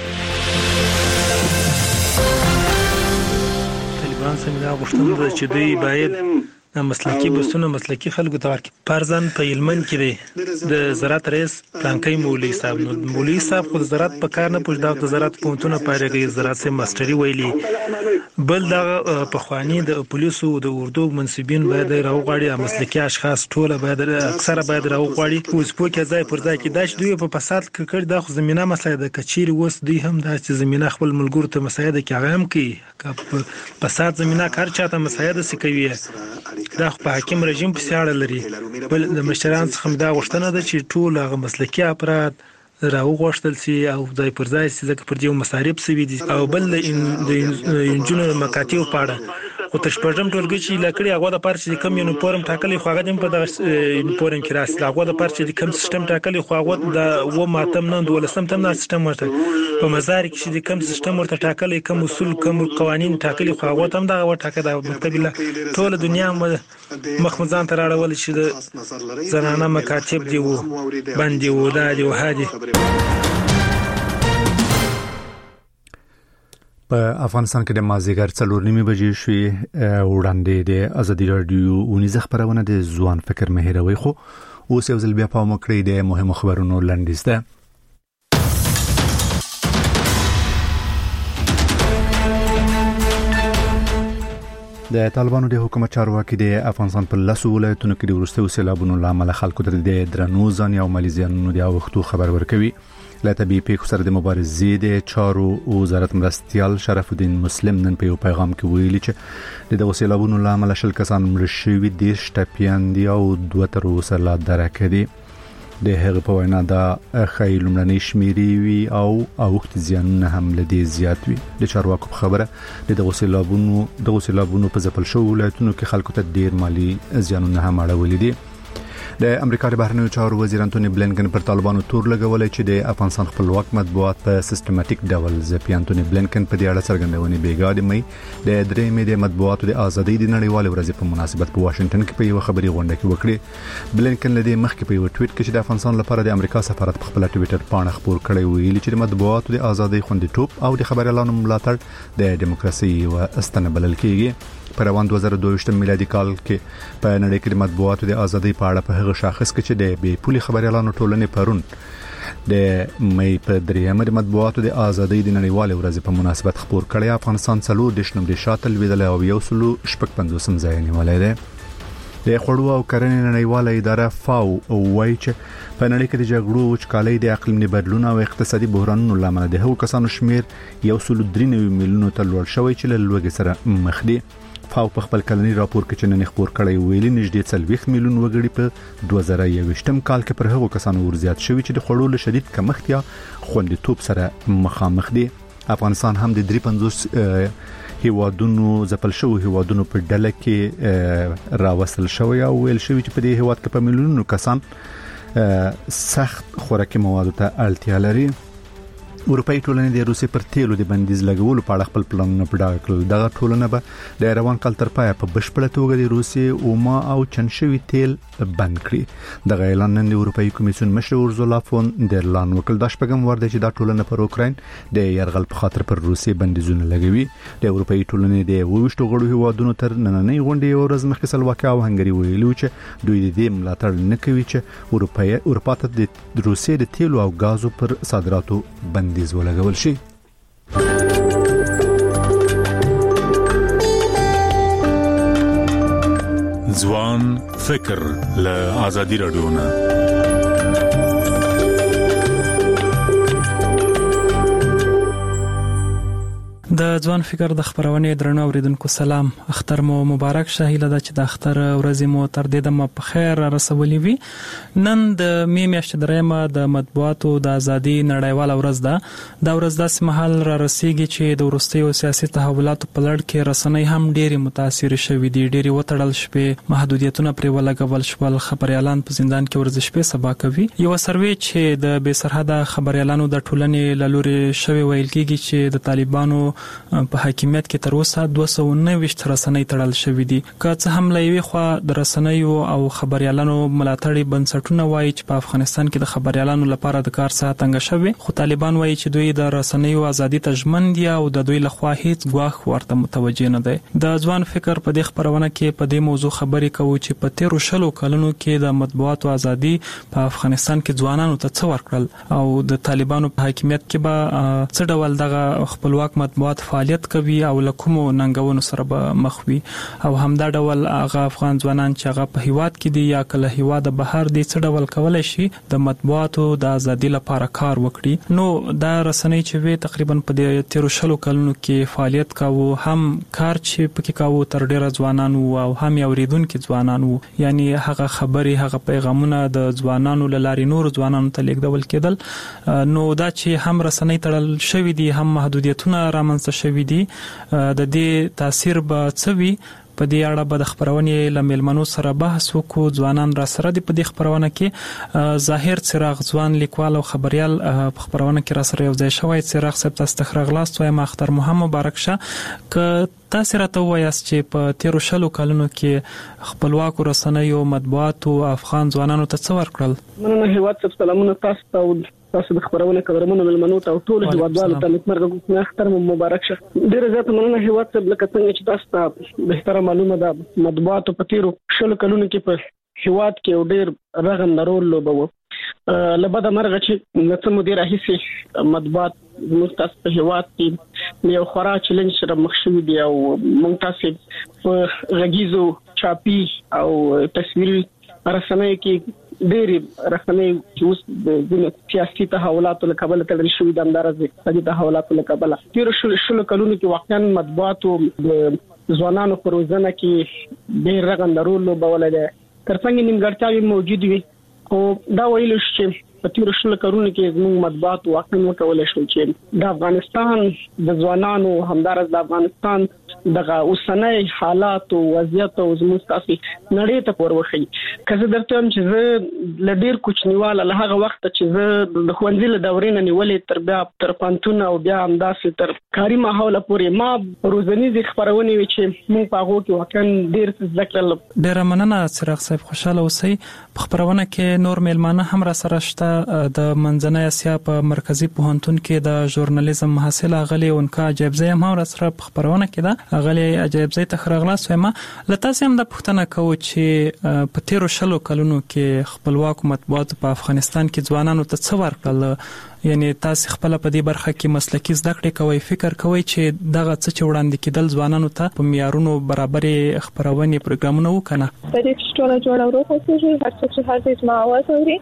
طالبان څنګه غوښتل چې دوی باید مسلکی بسونه مسلکی خلکو ته ورکړي. پرځن په علمن کې دی د زراعت رئیس پلانکای مولوی صاحب نو مولوی صاحب خو زراعت په کار نه پوښ د زراعت پونتونه پایږي زراعت سه ماستری ویلي بل د پخوانی د پولیسو د اردو منسوبین باید راوغړي مسلکی اشخاص ټول باید اکثره باید راوغړي اوس په کې ځای پر ځای کې داش دوی په فساد کې کړ د خو زمينه مسله د کچیر وس دوی هم د زمينه خپل ملګرو ته مساعده کې هم کوي فساد زمينه کار چاته مساعده سکوي دا په حاکم رژیم په سیاړه لري. بل د مشران څخه دا غوښتنه ده چې ټول هغه مسلکی افراد راوغوښتل سي او ځای پر ځای سي ځکه پر دې مصارف سوي دي او بل د انجونو مکاتیو په اړه او تر شپږم ټولګي چې لکړي هغه د پاره چې کوم یونیفورم ټاکلي خو هغه د په دغه یونیفورم کې راځي هغه د پاره چې کوم سیستم ټاکلي خو هغه د و ماتم نه دولسم تم نه سیستم ورته په مزار کې چې کوم سیستم ورته ټاکلي کوم اصول کوم قوانين ټاکلي خو هغه تم دغه ټاکه د مکتبله ټول دنیا مخمزان تر اړول چې د زنانه مکاتب دی وو باندې و دا دی وهادي. په افغانستان کې د مازیګر څلور نیمه بجې شوې وړاندې د ازادي رادیو ونیزه خبرونه د ځوان فکر مهیروي خو اوس یو ځل بیا په مکړې د مهمو خبرونو لنډیز ده. د طالبانو د حکومت چارواکي د افغانستان په لاسو ولایتونو کې د ورستي سیلابونو لامل خلکو ته د درنو ځان او مالیزیانو د اوختو خبر ورکوي. لا طبي پیښو سره د مبارزې د چارو وزارت مرستيال شرف الدین مسلم نن په یو پیغام کې ویلي چې د وسیلابونو لامل شل کسان مړ شوي دي شټپیان دي او دوه تر اوسه لا درکه دي. د هغه په وینا دا خیل لمړنۍ شمیرې وي او اوخت زیانونه هم لدی زیات وي. د چارواکو په خبره د وسیلابونو د وسیلابونو په ځپل شو ولایتونو کې خلکو ته ډیر مالی زیانونه هم اړولې دي. د امریکا د بهرنیو چارو وزیر انټونی بلینکن پر طالبانو تور لګولای چې د افغانستان خپلواک مطبوعات په سیستماتیک ډول ځپي. انټونی بلینکن په دې اړه څرګندونه بیګا د مې د درې مې د مطبوعاتو د ازادۍ د نړیوال ورځې په مناسبت په واشنگټن کې په یو خبري غونډه کې وکړه. بلینکن لدی مخکې په یو ټویټ کې چې د افغانستان لپاره د امریکا سفارت په خپل ټویټر باندې خبر کړی ویلي چې د مطبوعاتو د ازادۍ خوندیتوب او د خبريالانو ملاتړ د دیموکراسي او استنبلل کېږي. په روان دوه زره دوه ویشت میلادي کال کې په نړۍ کې د مطبوعاتو د ازادۍ په اړه په هغه شاخص کې چې د بې پولي خبريالانو ټولنې پرون د مې په دریمه د مطبوعاتو د ازادۍ د نړیوال ورځې په مناسبت خبر کړی. افغانستان څلور د شنبه شاتل ویدل او یو سلو شپږ پنځوسم ځای نیولای دی. د خړو او کرنې نړیواله اداره فاو وایي چې په نړۍ کې د جګړو وچکالۍ د اقلیمي بدلون او اقتصادي بحرانونو لامل د هغو کسانو شمیر یو سلو درې نوي میلیونو ته لوړ شوی چې له لوږې سره مخ دي. فاو په خپل کلنی راپور کې چې نن خبر کړی ویلي نږدې څلوېښت میلیون وګړي په دوه زره یوویشتم کال کې پر هغو کسانو ورزيات شوی چې د خړو له شدید کمښت یا خوندیتوب سره مخامخ دي. افغانستان هم د درې پنځوس هیوادونو ځپل شوی هیوادونو په ډله کې راوصل شوی او ویل شوی چې په دې هیواد کې په میلیونونو کسان سخت خوراکي موادو ته اړتیا لري. اروپאי ټولنې د روسي پر تیلو د بندیز لګولو په اړه خپل پلانونه په ډاګه کړل. دغه ټولنه به د روان کال تر پایه په بشپړه توګه د روسي اوما او چنشوي تیل بند کړي. دغه اعلان نن د اروپאי کمیسیون مشر اورزولا فون در لان وکړ. د شپږم ور د چې د ټولنه پر اوکراین د يرغل په خاطر پر روسي بندیزونه لګوي. د اروپאי ټولنې د وويشتو غړو هیوادونو تر نننۍ غونډې یو ورځ مخکې سلواکیا او هنګري ویلو چې دوی د دې ملاتړ نه کوي چې اروپאי اروپا ته د روسي د تیلو او غازو پر صادراتو بندیز ولګول شي. ځوان فکر له ازادي رادیو نه د ځوان فکر د خبرونه درنو اوریدونکو سلام. اختر مو مبارک شه. هیله ده چې د اختر ورځې مو تر دې دمه په خیر رسولې وي. نن د می میاشتې دریمه د مطبوعاتو د ازادي نړیواله ورځ ده. دا ورځ داسې مهال را رسیږي چې د وروستیو سیاسي تحولاتو په لړ کې رسنۍ هم ډېری متاثر شوې دي. ډېری وتړل شوې، محدودیتونه پرې ولګول شول، خبريالان په زندان کې ورزش په سبا کوي. یو سروې چې د بې سرحده خبريالانو د ټولنې لالوري شوی ویل کېږي چې د طالبانو په حاکمیت کې تر اوسه دوه سوه نهه ویشت رسنۍ تړل شوې دي. که څه هم لوي خو د رسنیو او خبريالانو ملاتړي بنسټونه وایي چې په افغانستان کې د خبريالانو لپاره د کار ساعت تنګ شوی، خو طالبان وایي چې دوی د رسنیو ازادي ته ژمن دي او د دوی لخوا هیڅ ګواښ ورته متوجه نه دی. د ځوان فکر په دې خبرونه کې په دې موضوع خبرې کوو چې په تیرو شلو کلونو کې د مطبوعاتو ازادي په افغانستان کې ځوانانو ته څه ورکړل او د طالبانو په حاکمیت کې به څه ډول دغه خپلواک مطبوعات فعالیت کوي او لکومو ننګونو سره به مخ وي، او همدا ډول هغه افغان ځوانان چې هغه په هیواد کې دي یا کله هیواد بهر دي څه ډول کولای شي د مطبوعاتو د ازادي لپاره کار وکړي. نو دا رسنۍ چې وي تقریبا په دې تیرو شلو کلونو کې فعالیت کاوه، هم کار چې پکې کاوه تر ډیره ځوانان او هم اوریدونکو ځوانان وو، یعنی هغه خبري هغه پیغامونه د ځوانانو لاري نور ځوانانو ته لیږدول کېدل. نو دا چې هم رسنۍ تړل شوې دي، هم محدودیتونه رامن رامنځته شوې دي د دې تاثیر به څه وي په دې اړه به د خبرونې لملمنو سره بحث وکړو. ځوانان را سره د په دې خبرونه کې ظاهر څراغ ځوان لیکوال او خبريال په خبرونه کې را سره یو ځای شوی. څراغ صاحب تاسو ته خراغلاست وایم. اختر محمد مبارک شه ک تاسو راته وایاست چې په تیرو شلو کلونو کې خپلواکو رسنیو مطبوعات او افغان ځوانانو ته څه ورکړل؟ مننه هیواد څخه سلامونه تاسو ته تاسو د خبرونه کورمنو ملمنو ته ټول هیوادوالو ته نیکمرغه اختر مبارک شه. ډیره زیاته مننه هیواد څخه لکه څنګه چې تاسو ته به تر معلومه ده مطبوعات په تیرو شلو کلونو کې په هیواد کې ډیر رغند رول لوبو. لبد مرغه چې نڅ مدیر راهیسي مطبوعات مستاس په هیواد کې یو خورا چیلنج سره مخ شوی دی او موږ تاسو په غږیزو چاپی او تصویري رسنۍ کې ډېری رسنۍ چې اوس د سیاسي تحولاتو له کبله تړل شوې د اندازې د تحولاتو له کبله تیر شلو کلونو کې واقعا مطبوعاتو د ځوانانو په روزنه کې ډېر رغند رول لوبولی دی. ترڅنګ نیمګړتیاوې موجود وي خو دا ویل شي چې په تیر شلو کلونو کې زموږ مطبوعات واقعا وکولای شو چې د افغانستان د ځوانانو همدارس د افغانستان دغه اوسنۍ حالات او وضعیت او زموږ تاسو نړۍ ته پوروخی. کله درته هم چې زه لډیر کوچنیواله له هغه وخت چې زه د خوندې له دورې نه نیولې تر بیا تر پانتون او بیا همداسې تر کاري ماحول پورې ما روزنیزې خبرونه وی چې موږ په هغه کې واقعا ډیر څه ذکر لرل. ډیر مننه څراغ صاحب، خوشاله اوسئ. په خبرونه کې نور میلمانه هم را سره شته. د منځنۍ اسیا په مرکزی پوهنتون کې د ژورنالیزم محصل غلي اونکا جبزی هم را سره په خبرونه کې ده. غلي جبزی ته خراغلاس وایم. لته هم د پښتنه کو چې په تیرو شلو کلونو کې خپلواک مطبوعات په افغانستان کې ځوانانو ته څه ورکړل؟ یعنی تاسو خپل په دې برخه کې مسلکي زده کړې کوئ، فکر کوئ چې دغه څه چې وړاندې کېدل ځوانانو ته په معیارونو برابرې خبرونه پروګرامونه وکنه؟ په دې ټوله جوړه ورو خو هر څه چې هر دې ما आवाज اوري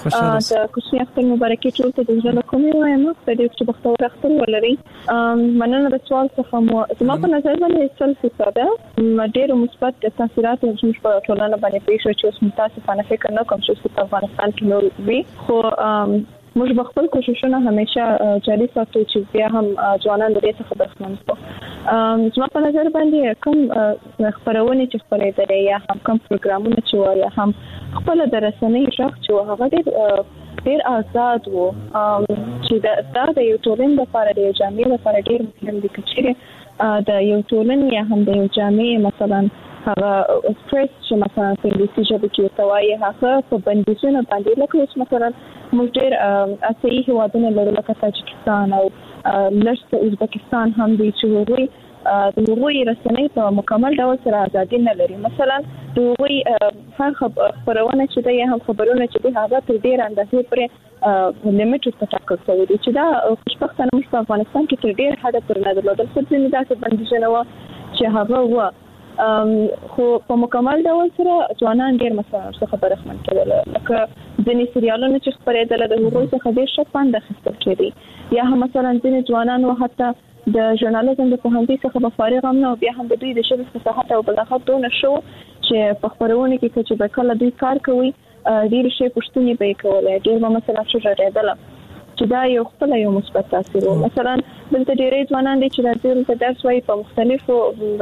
د کوچنی اختر مبارکي ټول ته د ژوند کومې وایم. په دې چې بختور اختر ولري. مننه د سوال څخه مو زما په نظر باندې سل فیصد ډېر مثبت تاثیرات زموږ په ټولنه باندې پیښ شو چې اوس متاسفانه فکر نه کوم چې په افغانستان کې نور وي. خو موږ په خپل کوششونه همیشه جاري ساتو چې بیا هم ځوانان د دې څخه برخمن شي. زما په نظر باندې کوم خبرونه چې خبرېدل یا هم کوم پروګرامونه چې وایي هم خپل د رسنۍ شخص چې هغه ډېر ډېر آزاد وو چې دا د یو ټولن لپاره د جامعې لپاره ډېر مهم دي چې د یو ټولن یا هم د یو جامعې مثلا هغه پریس چې مثلا په انګلیسي ژبه کې توایي هغه په بندیزونو باندې لکه اوس مثلا موږ ډېر اسیایي هیوادونه لرو لکه تاجکستان او لږ ازبکستان هم دي چې هغوی د هغوی رسنۍ په مکمل ډول سره ازادي نه لري. مثلا د هغوی هر خبرونه چې دی هم خبرونه چې دی هغه تر ډېر اندازې پرې لیمیټ ورته ټاکل شوی دی چې دا خوشبختانه موږ په افغانستان کې تر ډېر حده پورې نه درلودل. خو ځینې داسې بندیزونه وه چې هغه وه خو په مکمل ډول سره ځوانان ډېر مثلا څه برخمن کېدل. لکه ځینې سریالونه چې خپرېدل د هغوی څخه ډېر ښه خوند اخیستل کېدی یا هم مثلا ځینې ځوانان و حتی د ژورنالیزم د پوهنځي څخه به فارغ هم نه بیا هم د دوی د ژبې فصاحت او بلاغت دونه شو چې په خبرونه کې چې به کله دوی کار کوي ډېر شي پوښتنې به یې کولای ډېر به مثلا شجاعتله چې دا یو خپل یو مثبت تاثیر و. مثلا دلته ډېری ځوانان دي چې راځي ته درس وایي په مختلفو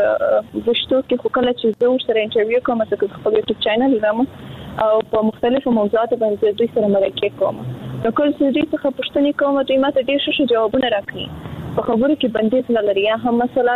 وشتو کې خو کله چې زه ورسره انټرویو کوم چې خپل یوټیوب چینل لرم او په مختلفو موضوعاتو باندې دوی سره مرکه کوم نو کله چې دوی څخه پوښتنې کوم دوی ماته ډېر ښه جوابونه راکړي. په خبرو کې بندیز نه لري یا هم مثلا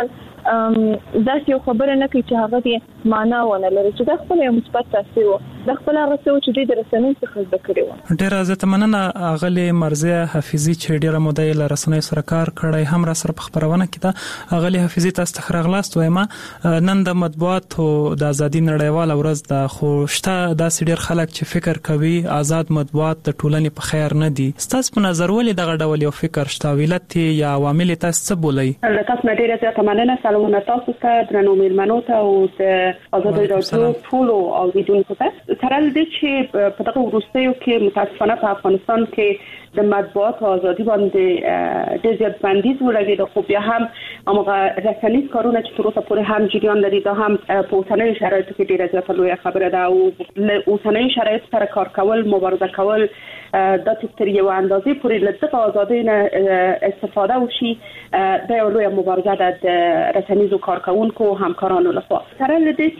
داسې یو خبره نه کوي چې هغه دې معنا ونه لري چې دا خپل یو مثبت تاثیر و. د خپل هغه څه چې دوی د رسنۍ څخه زده کړي وو. ډېره زیاته مننه اغلې مرزیه حفیظي چې ډېره موده یې له رسنۍ سره کار کړی هم را سره په خبرونه کې ده. اغلې حفیظي تاسو ته راغلاست وایم. نن د مطبوعاتو د ازادي نړیواله ورځ ده خو شته داسې ډېر خلک چې فکر کوي آزاد مطبوعات د ټولنې په خیر نه دي. ستاسو په نظر ولې دغه ډول یو فکر شته؟ علت یا عوامل تاسو څه بولئ؟ تاسو نه ډېره زیاته مننه. سلامونه تاسو ته درنو میلمنو ته او د آزادي رادیو ټولو اوریدونکو ته. تر دې چې په دغه وروستیو کې متاسفانه په افغانستان کې د مطبوعات ازادي باندې د زیات بندیز ولګید. خو بیا هم هغه رسنیز کارونه چې تر اوسه پورې هم جریان لري دا هم په اوسنیو شرایطو کې ډیره زیاته لویه خبره ده او له اوسنیو شرایطو سره کار کول، مبارزه کول دا تر یو اندازې پورې له دغه ازادۍ نه استفاده وشي دا یو لویه مبارزه ده د رسنیزو کارکونکو او همکارانو لخوا. سره له دې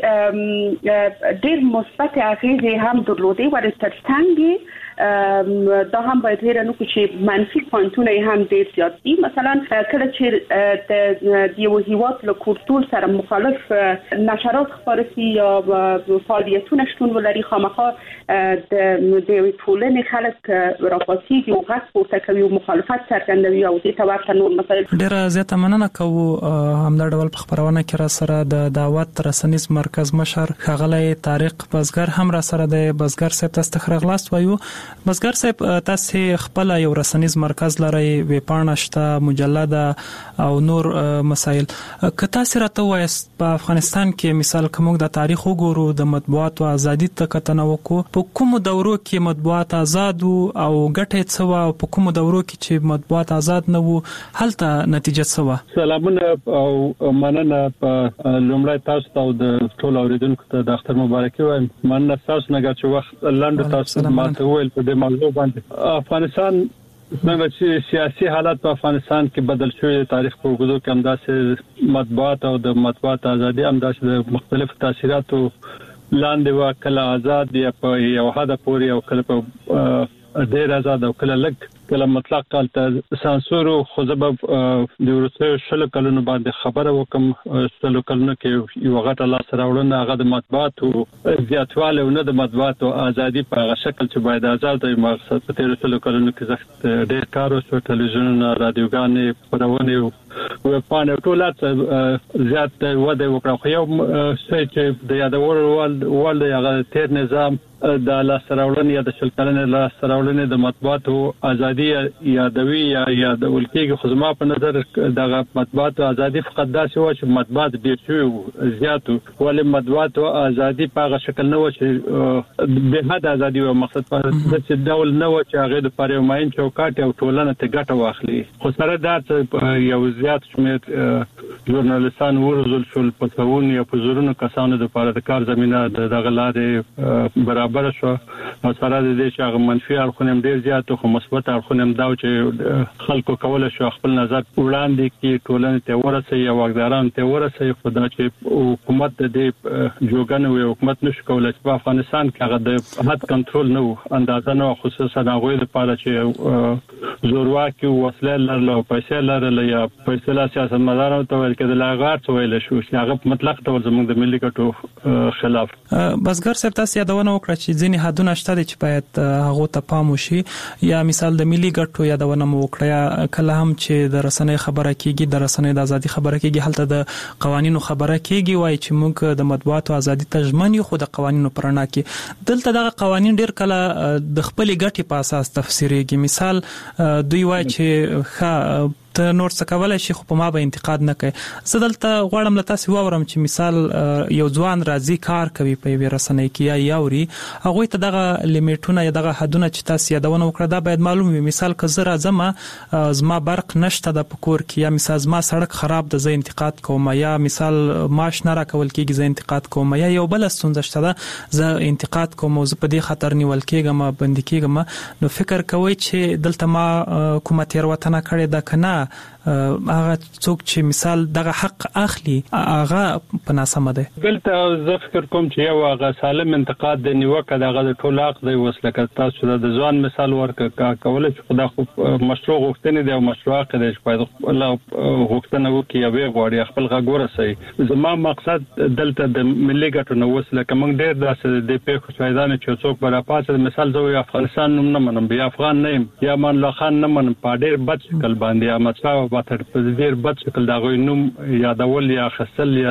چې ډېر مثبت اغېزې هم درلودې ولې تر څنګ دا هم باید هیر نو چې منفي پوینټونه هم ډېر زیات دي. مثلا کله چې د یو هیواد له کلتور سره مخالف نشرات خپاره شي یا فعالیتونه شتون ولري، خامخا د د ټولنې خلک راپاسيږي او غږ پورته کوي او مخالفت څرګندوي او دې ته ورته نور مسایل. ډېر زیاته مننه کوو همدا ډول په خبرونه کې را سره د دعوت رسنیز مرکز مشر ښاغلی طارق بزګر هم را سره د بزګر صاحب تاسو ته خلاص وایو. بزګر صاحب تاسو خپل یو رسنیز مرکز لري، ویبپاڼه شته، مجله او نور مسایل. که تاسو راته وایست په افغانستان کې مثال کوم د تاریخ وګورو د مطبوعاتو ازادي ته کتنه وکړو، په کوم دورو کې مطبوعات آزاد او ګټه څه و او په کوم دورو کې چې مطبوعات آزاد نه وو هلته نتیجه څه و؟ سلامونه او مننه په لومړی تاسو ته د ټول اوریدونکو ته د اختر مبارکي وایم. مننه تاسو نه چې وخت لاندې تاسو ماته ویل په دې موضوع باندې. افغانستان څنګه چې سیاسي حالات په افغانستان کې بدل شوی، تاریخ په وګړو کې همداسې مطبوعات او د مطبوعات ازادي همداسې د مختلفو تاثیراتو لاندې و، کله آزاد یا په یو حد پورې او کله په ډېر آزاد او کله لږ کله مطلق کالته سانسور. خو زبب د ورسره شل کلونو باندې خبره وکم، شل کلونو کې یو غټه لاس راوړنه هغه د مطبوعاتو زیاتواله او نه د مطبوعاتو ازادي په هغه شکل چې باید آزاد وي. مقصد په تیر شل کلونو کې زخت ډېر کار وشو، ټلویزیونونه، رادیوګانې، خبرونه او ویبپاڼې ټول زیات وده وکړه. خو یو څه چې د یادول ول هغه تیر نظام د لاس راوړنې یا د شل کلنې لاس راوړنې د مطبوعاتو ازادي یادوي یا یادول کېږي. خو زما په نظر دغه مطبوعاتو ازادي فقط داسې و چې مطبوعات ډېر شوي زیاتو، ولې مطبوعاتو ازادي په هغه شکل نه و چې به حد ازادي و. مقصد په داسې ډول نه و چې هغه د پاره ماین چوکاټ او ټولنه ته ګټه واخلي. خو سره دا یو زیات شمېر ژورنالستان ورزول شول په څون یا په زورونو کسانو د پاره د کار زمينه دغه لارې برابر شو. او سره د دې چې هغه منفي اړخونه ډېر زیات او مثبت اړخونه دا چې خلکو کول شو خپل نظر وړاندې کې ټولنې ته ورسي او واکداران ته ورسي. خدای چې حکومت د جوګن او حکومت نشو کولای چې په افغانستان کې هغه د حد کنټرول نه و، اندازه نه، خصوصا هغه لپاره چې زورواکي وسله لرله او پیسې لرله یا پیسې سیاست مدارانو ته ویل کېدل هغه ویل شو چې هغه مطلق ډول زموږ د ملي ګټو خلاف. بزګر صاحب تاسو یادونه وکړه چې ځینې حدونه شته چې باید هغه ته پام وشي، یا مثال د ملي ګټو یادونه مو وکړه، یا کله هم چې د رسنۍ خبره کیږي، د رسنۍ د ازادي خبره کیږي، هلته د قوانینو خبره کیږي، وایي چې موږ د مطبوعاتو ازادي ته ژمن یو، خو د قوانینو پرنا کې دلته دغه قوانین ډیر کله د خپل ګټې په اساس تفسیرېږي. مثال دوی وایي چې ښه ته نور څه کولای شي خو په ما به انتقاد نه کوي. زه دلته غواړم له تاسو واورم چې مثال یو ځوان راځي کار کوي په یوه رسنۍ کې یا یاوري، هغه ته دغه لیمیټونه یا دغه حدونه چې تاسو یادونه وکړه دا باید معلوم وي. مثال که زه راځم زما برق نشته د پکور کې، یا مثال زما سړک خراب ده زه انتقاد کوم، یا مثال معاش نه راکول کېږي زه انتقاد کوم، یا یو بل ستونزه شته ده زه انتقاد کوم او زه په دې خطر نیول کېږم بندي کېږم، نو فکر کوئ چې دلته ما کومه تېروتنه کړې ده که نه هغه څوک چې مثال دغه حق اخلي هغه په ناسمه ده. دلته زه فکر کوم چې یو هغه سالم انتقاد د نیوکه دغه د ټول حق دی. وسله که تاسو د ځوان مثال ورکړه کول چې خدا خو مشروع غوښتنې دی او مشروع حق دی چې باید الله غوښتنه وکړي او غواړي خپل غږ ورسوي. زما مقصد دلته د ملي ګټو نو وسله کوم ډېر داسې د پیښو شایدانه چې څوک برابر مثال زه افغانستان نوم نه منم، بیا افغان نه یم، یا مان الله خان نه منم، په ډېر بد شکل باندې احمد شاه په ډېر بد شکل دا غوي نوم یادول یا خصل یا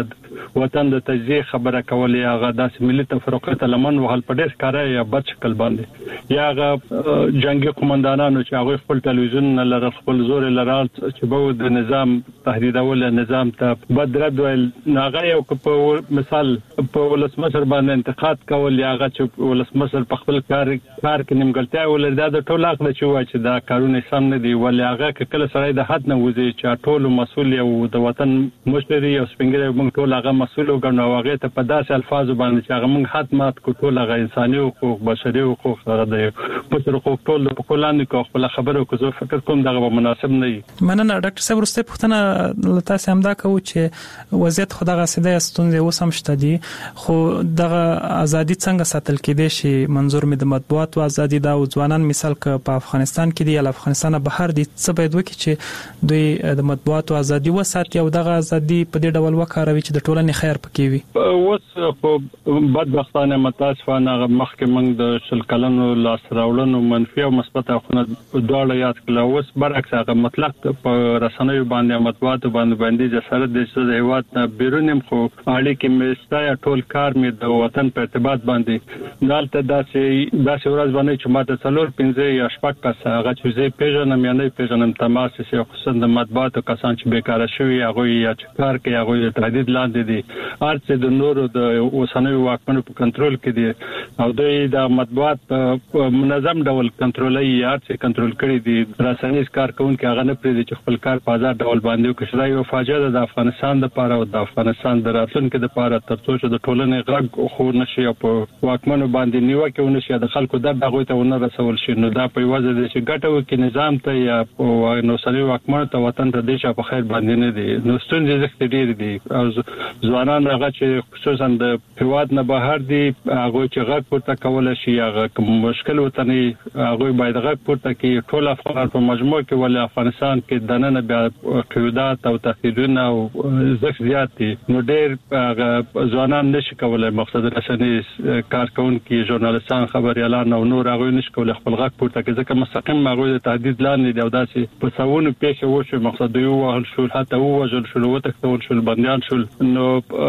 وطن د تجزیه خبره کولې هغه داسې ملي تفرقه لمن وهل په ډېر کاره یا بد شکل باندې یا هغه جنگي قومندانانو چې هغه خپل تلویزیون نه لر خپل زور لرال چې به د نظام تهدیدول نظام ته بدرد ویل هغه یو په مثال په ولسمشر باندې انتقاد کول یا هغه چې ولسمشر په خپل کار کار کې نیمګړتیا ولردا د ټول حق د چوي چې دا کارونه سم نه دي ولې هغه کله سره د حد نه وځي چې ټول مسؤل یو د وطن مشري او سپینګره موږ ټول هغه مسؤل وګڼو هغه ته په داسې الفاظ باندې چې هغه موږ حد مات کو ټول هغه انساني حقوق بشري حقوق هغه د مشر حقوق ټول په کولان کو خپل خبرو کو زه فکر کوم دغه مناسب نه وي. مننه ډاکټر صاحب ورسته پوښتنه لته سم دا کوم چې وضعیت خدغه سده ستونزې وسم شته دي خو دغه ازادي څنګه ساتل کېدای شي منظور مې د مطبوعات او ازادي دا ځوانان مثال ک په افغانستان کې دی یا افغانستان بهر دي څه باید وکړي چې دوی د مطبوعات او ازادي وساتي او دغه ازادي په دې ډول وکاروي چې د ټولنې خیر پکې وي. اوس په بدبختانه متاسفانه مخکې موږ د شل کلنو لاس راوړنو منفي او مثبت اخونه دواړه یاد کړل اوس برعکس هغه مطلق په رسنیو باندې مطبوعات باندې باندې جسارت د څه هیواد نه بیرونم خو اړیکې مې ټول کار مې د وطن په ارتباط باندې دالته داسې داسې ورځ باندې چې ماته څلور پنځه یا شپږ کس هغه چې زه پیژنم یا نه پیژنم تماس یې خصوصا د مطبوعات کسان چې بیکاره شوی هغه یا چې کار کوي هغه د تهدید لاندې دي ارڅ د نورو د اوسنوي واکمنو په کنټرول کې دي او دوی د مطبوعات منظم ډول کنټرولي یا ارڅ کنټرول کړي دي رسنیز کارکونکو هغه نه پریږدي چې خپل کار په آزاد ډول باندې وکړي یو فاجعه د افغانستان لپاره او د افغانستان د راتلونکو لپاره ترڅو چې د ټولنې غږ خو نشي په واکمنو باندې نیوکه ونشي د خلکو د دغه ته ونه رسول شي نو دا په وجه د چې ګټو کې نظام ته یا په نو سړي واکمنو ته وطن ته دیشه په خیر باندې نه دي نو ستونزې زخت ډیر دي او ځوانان هغه چې خصوصا د هیواد نه بهر دي هغه چې غږ پورته کول شي هغه مشکل وطني هغه باید غږ پورته کوي ټول افغان په مجموع کې ول افغانستان کې دننه بیا قیودات او تهدیدونه او زخ زیات دي نو ډیر ځوانان نشي کولای مقصد رسنۍ کارکونکو ژورنالستان خبريالان او نور هغه نشي کولای خپل غږ پورته کوي ځکه مستقیم هغه د تهدید لاندې دی او داسې په څاونه پیښه وشو مقصد یو وهل شو حتی وژل شو وتښتول شو بنديان شو نو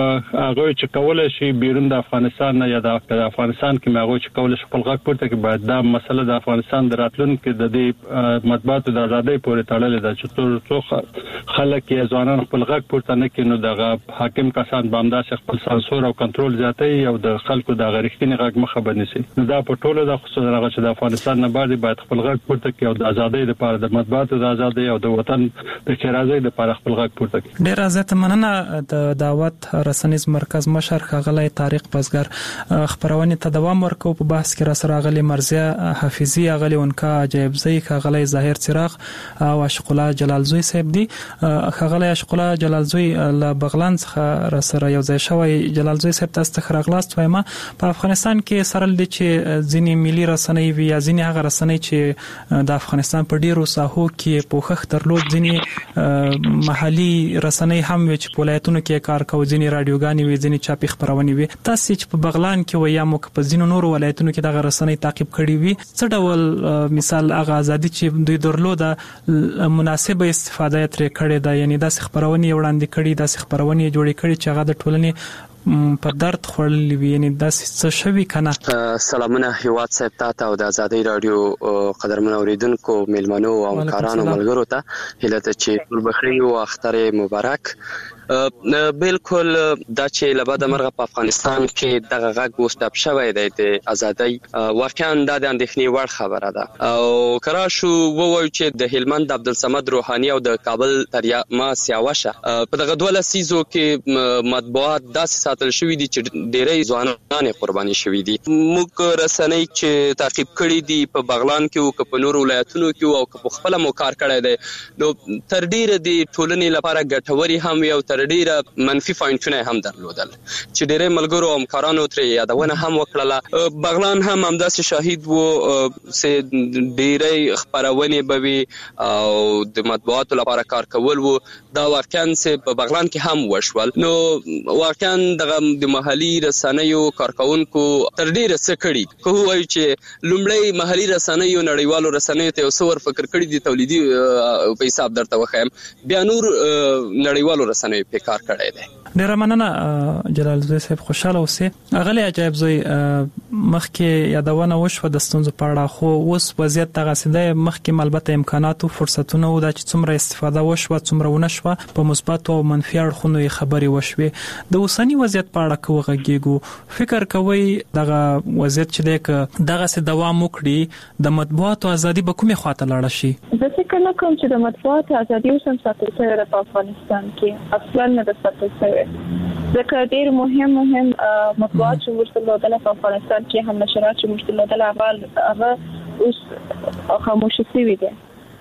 هغه چې کولای شي بیرون د افغانستان نه یا د افغانستان کې هغه چې کولای شي خپل غږ پورته کوي باید دا مسله د افغانستان د راتلونکو د دې مطبوعات د ازادۍ پورې تړلې ده چې څو خلک یې ځوانان خپل غږ پورته نه کوي نو دغه حاکم کسان باندې خپل سانسور او کنټرول زیاتوي او د خلکو د غریښتنی غږ مخه بنسي نو دا په ټولو د خصوصا هغه چې د افغانستان نه باندې باید خپل غږ پورته کوي او د ازادۍ لپاره د مطبوعاتو د ازادۍ او د وطن د شرازۍ لپاره خپل غږ پورته کوي. ډیر زیات مننه د دعوت رسنیز مرکز مشر خغلی طارق بزګر خبرونه ته دوام ورکو په بحث کې را سره غلي مرزیه حافظي غلي انکا عجیب زئی خغلی ظاهر چراغ او عاشق الله جلال زوی صاحب دي خغلی عاشق الله جلال زوی له بغلان څخه را سره یو ځای شوی جلال زوی صاحب تاسو ته خراغلاست وایم په افغانستان کې سرل دي چې ځینی ملي رسنۍ وی یا ځینی هغه رسنۍ چې د افغانستان په ډیرو ساحو کې پوښښ درلود ځینی محلي رسنۍ هم وی چې ولایتونو کې کار کوي ځینی رادیوګانی وی ځینی چاپی خبرونه وی تاسو چې په بغلان کې وی یا مو په ځینو نورو ولایتونو کې دغه رسنۍ تعقیب کړي وی څه ډول مثال هغه ازادي چې دوی درلوده مناسبه استفاده ترې کړې ده یعنی د خبرونه وړاندې کړي د خبرونه جوړې کړي چې هغه د ټولنې په درد خورلې وي یعنی د څه شوي کنه. سلامونه هیواد صاحب ته او د ازادۍ رادیو قدرمن اوریدونکو میلمنو او همکارانو ملګرو ته هیله ته چې ټول بخیر او اختر مبارک. بالکل دا چې لباده مرغه په افغانستان کې دغه غږ وستاب شوی دی د ازادۍ واقعا د اندېښنې وړ خبره ده او کراشو ووایو چې د هلمند عبدالصمد روحاني او د کابل تریاما سیاوشه په دغه دوه لسیزو کې مطبوعات داسې ساتل شوی دي چې ډېری ځوانان قرباني شوی دي. موږ رسنۍ چې تعقیب کړي دي په بغلان کې او په نورو ولایتونو کې او په خپل مو کار کړی دی نو تر ډیره د ټولنې لپاره ګټوري هم یو تر ډیره منفي پوینټونه هم درلودل چې ډیره ملګرو او همکارانو ترې یادونه هم وکړه. بغلان هم همداسې شاهد وو چې ډیره خبرونه به وي او د مطبوعاتو لپاره کار کول وو دا واقعا چې په بغلان کې هم وشول نو واقعا د محلي رسنیو کارکونکو تر ډیره څه کړي خو وایي چې لومړی محلي رسنیو نړیوالو رسنیو ته څور فکر کړی دي تولیدي په حساب درته وخایم بیا نور نړیوالو رسنیو په کار کړی دی. ډیر مننه جلال زوی صاحب، خوشاله اوسئ. غلي عجایب زوی مخکې یادونه وشو د ستونزو په اړه، خو اوس وضعیت دغه سده مخکې البته امکانات او فرصتونه او د څومره استفاده وشو څومره ونه شو په مثبت او منفي اړخونو خبرې وشوي. د اوسنی وضعیت په اړه کوغه کېږو، فکر کوي دغه وضعیت چې د دغه سه دوام وکړي د مطبوعاتو ازادي به کومه خواته لاړ شي؟ زه فکر نه کوم چې د مطبوعاتو ازادي اوس هم ساتل شوی په افغانستان کې، اصلا نه د ساتل شوی. ځکه ډېر مهم مهم مطبوعات چې ورسره د افغانستان کې هم نشرات چې ورسره د اول هغه اوس خاموش شوي دي.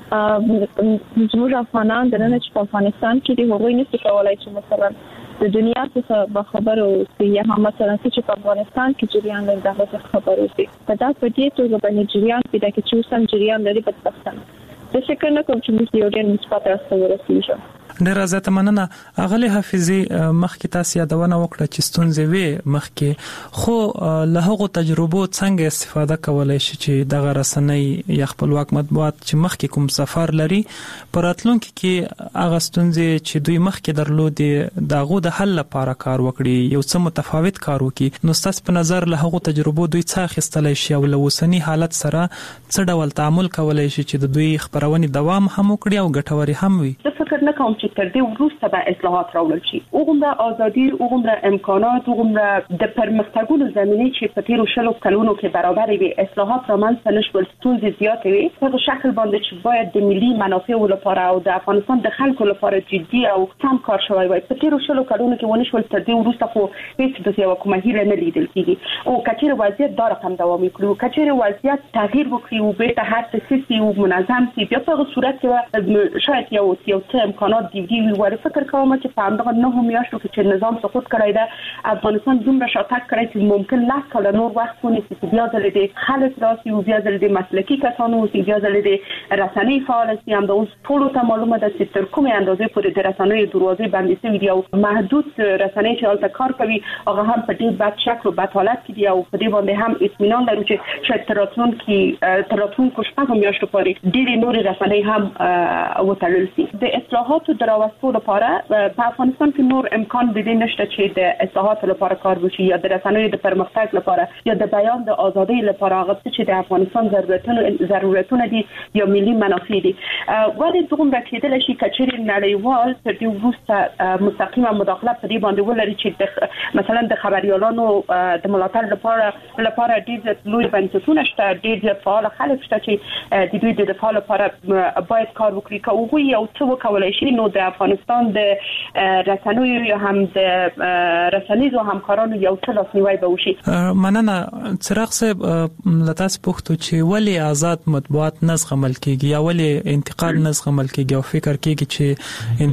زموږ افغانان د نن چې په افغانستان کې دي هغوی نشي کولای چې مثلا د دنیا څخه خبرو سي یا هم مثلا چې په افغانستان کې جریان لري دغه خبرو سي په داسې په دې توګه باندې جریان پیدا کې چې اوس هم جریان لري په پاکستان. د فکر نه کوم چې موږ یو ډېر مثبت اثر ورسېږو. ډیر زیاته مننه. اغلی حافظي مخکې تاسو یادونه وکړه چې ستونزې وي مخکې، خو له هغو تجربو څنګه استفاده کولای شي چې دغه رسنۍ یا خپلواک مطبوعات چې مخکې کوم سفر لري پر راتلونکي کې هغه ستونزې چې دوی مخکې درلودي دغه د حل لپاره کار وکړي، یو څه متفاوت کار وکړي. نو ستاسو په نظر له هغو تجربو دوی څه اخیستلای شي او له اوسنی حالت سره څه ډول تعامل کولای شي چې د دوی خبرونه دوام هم وکړي او ګټوري هم وي؟ زه فکر نه کوم چې تر دې وروسته به اصلاحات راوړل شي. اوغومره ازادي، اوغومره امکانات، اوغومره د پرمختګونو زمینه چې په تیرو شلو کلونو کې برابر وي، اصلاحات رامنځته نشول، ستونزې زیاتې وي. په شکل باندې چې باید د ملي منافعو لپاره او د افغانستان د خلکو لپاره جدي او سم کار شوی وي. په تیرو شلو کلونو کې ونه شول، تر دې وروسته خو هیڅ د یو کومه هیله نه لیدل کیږي. او کچېر وضعیت دا رقم دوام وکړي، کچېر وضعیت تغییر وکړي او به ته هر څه سي او منظم سي، بیا په صورت کې شاید یو یو څه امکانات دی وی فکر کوم چې په همدغه نه هم یاشو چې نظام سقوط کړی ده، افغانستان دومره شاتګ کړی چې ممکن لا کله نور وخت ونی چې بیا د خلک راسي او بیا د مسلکي کسانو او بیا د رسنۍ فعال سي. هم د اوس ټول ته معلومه ده چې تر کومه اندازې پورې د رسنۍ دروازې بندې شوې دي او محدود رسنۍ چې البته کار کوي هغه هم په دې بد شکل او بد حالت کې دي او په دې باندې هم اطمینان لرو چې شاید تراتون کې تراتون کو شپږ میاشتې پورې ډېری نور رسنۍ هم وتړل شي. د اصلاحاتو دراوستو لپاره په افغانستان کې نور امکان د دې نشته چې د اصلاحاتو لپاره کار وشي یا د رسنیو د پرمختګ لپاره یا د بیان د ازادۍ لپاره، هغه چې د افغانستان ضرورتونه ضرورتونه دي یا ملي منافع دي. ولې دومره کېدل شي چې نړیوال تر دې وروسته مستقیمه مداخله په دې باندې ولري چې مثلا د خبريالانو د ملاتړ لپاره لپاره ډېر لوی بنسټونه شته، ډېر فعال خلک شته چې د دوی د دفاع لپاره باید کار وکړي. که هغوی یو څه وکولای شي نو د افغانستان د رسنیو یا هم د رسنیزو همکارانو یو څه لاسنیوي به وشي. مننه. څراغ صاحب لتاس پوښتنه چې ولی آزاد مطبوعات نه زغمل کیږي یا ولی انتقاد نه زغمل کیږي او فکر کیږي چې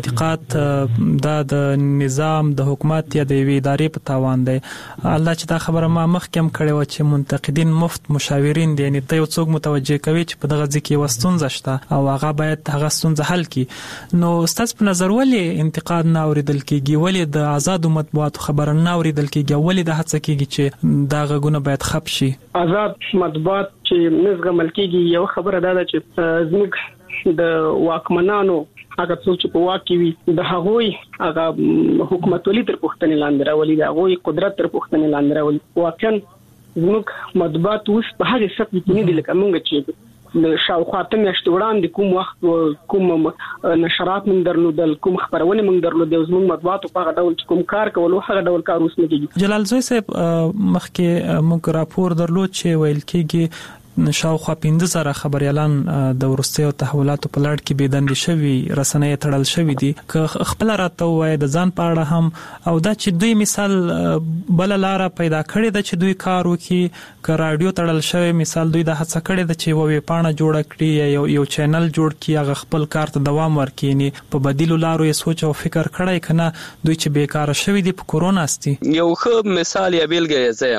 انتقاد د نظام د حکومت یا د ادارې په تاوان دی. الله چې دا خبره ما مخکم کړې و چې منتقدین مفت مشاورین دي، یعنی ته یو څوک متوجه کوي چې په دغه ځکه وستونزه شته او هغه باید هغه ستونزه حل کړي. نو ستاسو په نظر ولی انتقاد نه اوریدل کیږي، ولی د آزاد مطبوعات خبر نه اوریدل کیږي، ولی د هڅه کیږي چې دا غږونه باید خپ شي؟ آزاد مطبوعات چې نزغمل کیږي یو خبره ده چې زموږ د واکمنانو هغه څوک چې په واک کې وي د هغوی هغه حکومتولي تر پوښتنې لاندې راولي، د هغوی قدرت تر پوښتنې لاندې راولي. واقعا زموږ مطبوعات اوس په هغه سخت کې نه دي لکه موږ چې د شاوخوا ته میاشتې وړاندې کوم وخت کوم نشرات من درلودل، کوم خبرونه من درلودل، زموږ مطبوعات په هغه ډول کوم کار کول او هغه ډول کار اوس نه کیږي. جلال زوی صاحب مخکې موږ راپور درلود چې ویل کېږي شاوخوا پنځه زره خبريالان د ورستیو تحولاتو په لړ کې بيدند شوي، رسنۍ تړل شوي دي. که خپل راته وای د ځان په اړه هم او دا چې دوی مثال بل لار پیدا کړی د چې دوی کار وکړي، که رادیو تړل شوی مثال دوی د هڅه کړی د چې وې پاڼه جوړ کړي یا یو چینل جوړ کړي هغه خپل کار ته دوام ورکړي، نه په بدیلو لارو یې سوچ او فکر کړی کنه دوی چې بیکاره شوي دي په کورونا استي. یو ښه مثال یا بیلګه زم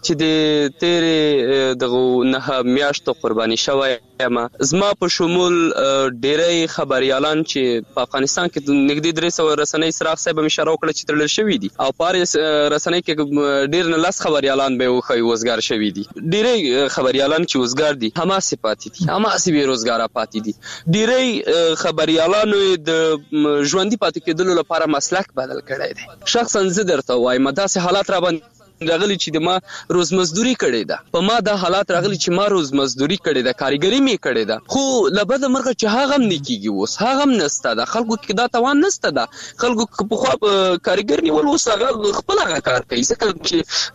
چې د تیرې دغه نه میاشتو قرباني شوی یم. زما په شمول ډېری خبريالان چې په افغانستان کې نږدې درې سوه رسنۍ سراغ صاحب هم اشاره وکړه چې تړل شوي دي او په هرې رسنۍ کې ډېر نه لس خبريالان به وښیي وزګار شوي دي. ډېری خبريالان چې وزګار دي هماسې پاتې دي، هماسې بېروزګاره پاتې دي. ډېری خبريالانو د ژوندي پاتې کېدلو لپاره مسلک بدل کړی دی. شخصا زه درته وایم داسې حالات را باندې راغلی چې د ما روز مزدوري کړې ده، په ما دا حالات راغلی چې ما روز مزدوري کړې ده، کارګری مې کړې ده، خو لبد مرغه چې هغه هم نکیږي، اوس هغه هم نسته ده، خلکو کې دا توان نسته ده. خلکو په خو کارګر نیول اوس هغه خپل هغه کار کوي ځکه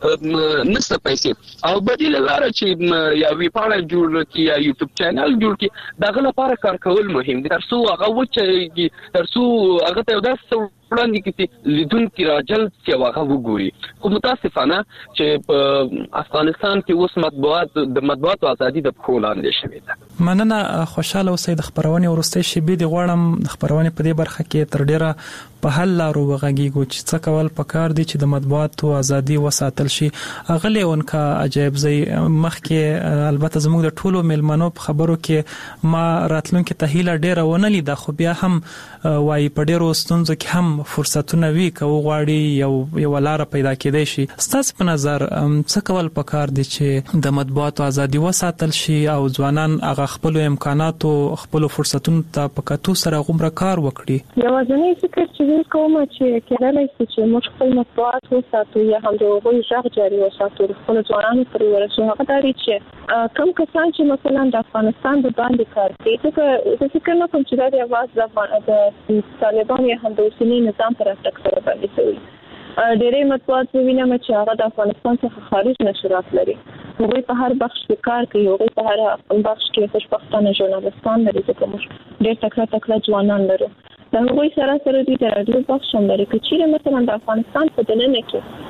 چې نسته پیسې او بدیل لاره چې یا وی پاڼه جوړ کړي یا یوټیوب چینل جوړ کړي دغه لپاره کار کول مهم دي ترڅو هغه وچه ترڅو هغه ته داسې وړاندې کړي لیدونکي راجلب شي او هغه وګوري. خو متاسفانه چې په افغانستان کې اوس مطبوعات د مطبوعاتو ازادي د پښو لاندې شوې ده. مننه. خوشاله اوسئ. د خبرونې ورستۍ شېبې د غواړم د خبرونې په دې برخه کې تر ډیره په حل لارو وغږیږو چې څه کول پکار دي چې د مطبوعاتو ازادي وساتل شي. اغلی اونکا عجایب زی مخکې البته زموږ د ټولو ملمنو په خبرو کې ما راتلونکي ته هیله ډیره ونه لیده، خو بیا هم وایي په ډیرو ستونزو کې هم فرصتونه وي که وغواړي یو یو لار پیدا کېدای شي. ستاسو په نظر څه کول پکار دي چې د مطبوعاتو ازادي وساتل شي او ځوانان هغه خپل امکاناتو خپل فرصتونو ته په کتو سره غومره کار وکړي؟ یوازینی فکر چې زه کوم چې کېدای شي چې موږ خپل مطبوعات وساتو یا هم د هغوی غږ جاري وساتو، خپل ځوانانو پرې ورسو. هغه دا چې کم کسان چې مثلا د افغانستان د باندې کار کوي، ځکه زه فکر نه کوم چې دا د یوازې د طالبانو یا هم د اوسني نظام پر اتک سره باندې شوی. ډېرې مطبوعات وینم چې هغه د افغانستان څخه خارج نشرات لري. هغوی په هر بخش کې کار کوي، هغوی په هر بخش کې خوشبختانه ژورنالستان لري ځکه موږ ډېر تکړه تکړه ځوانان لرو. د هغوی سره سره دوی د راډیو بخش هم لري. که چیرې مثلا د افغانستان په دننه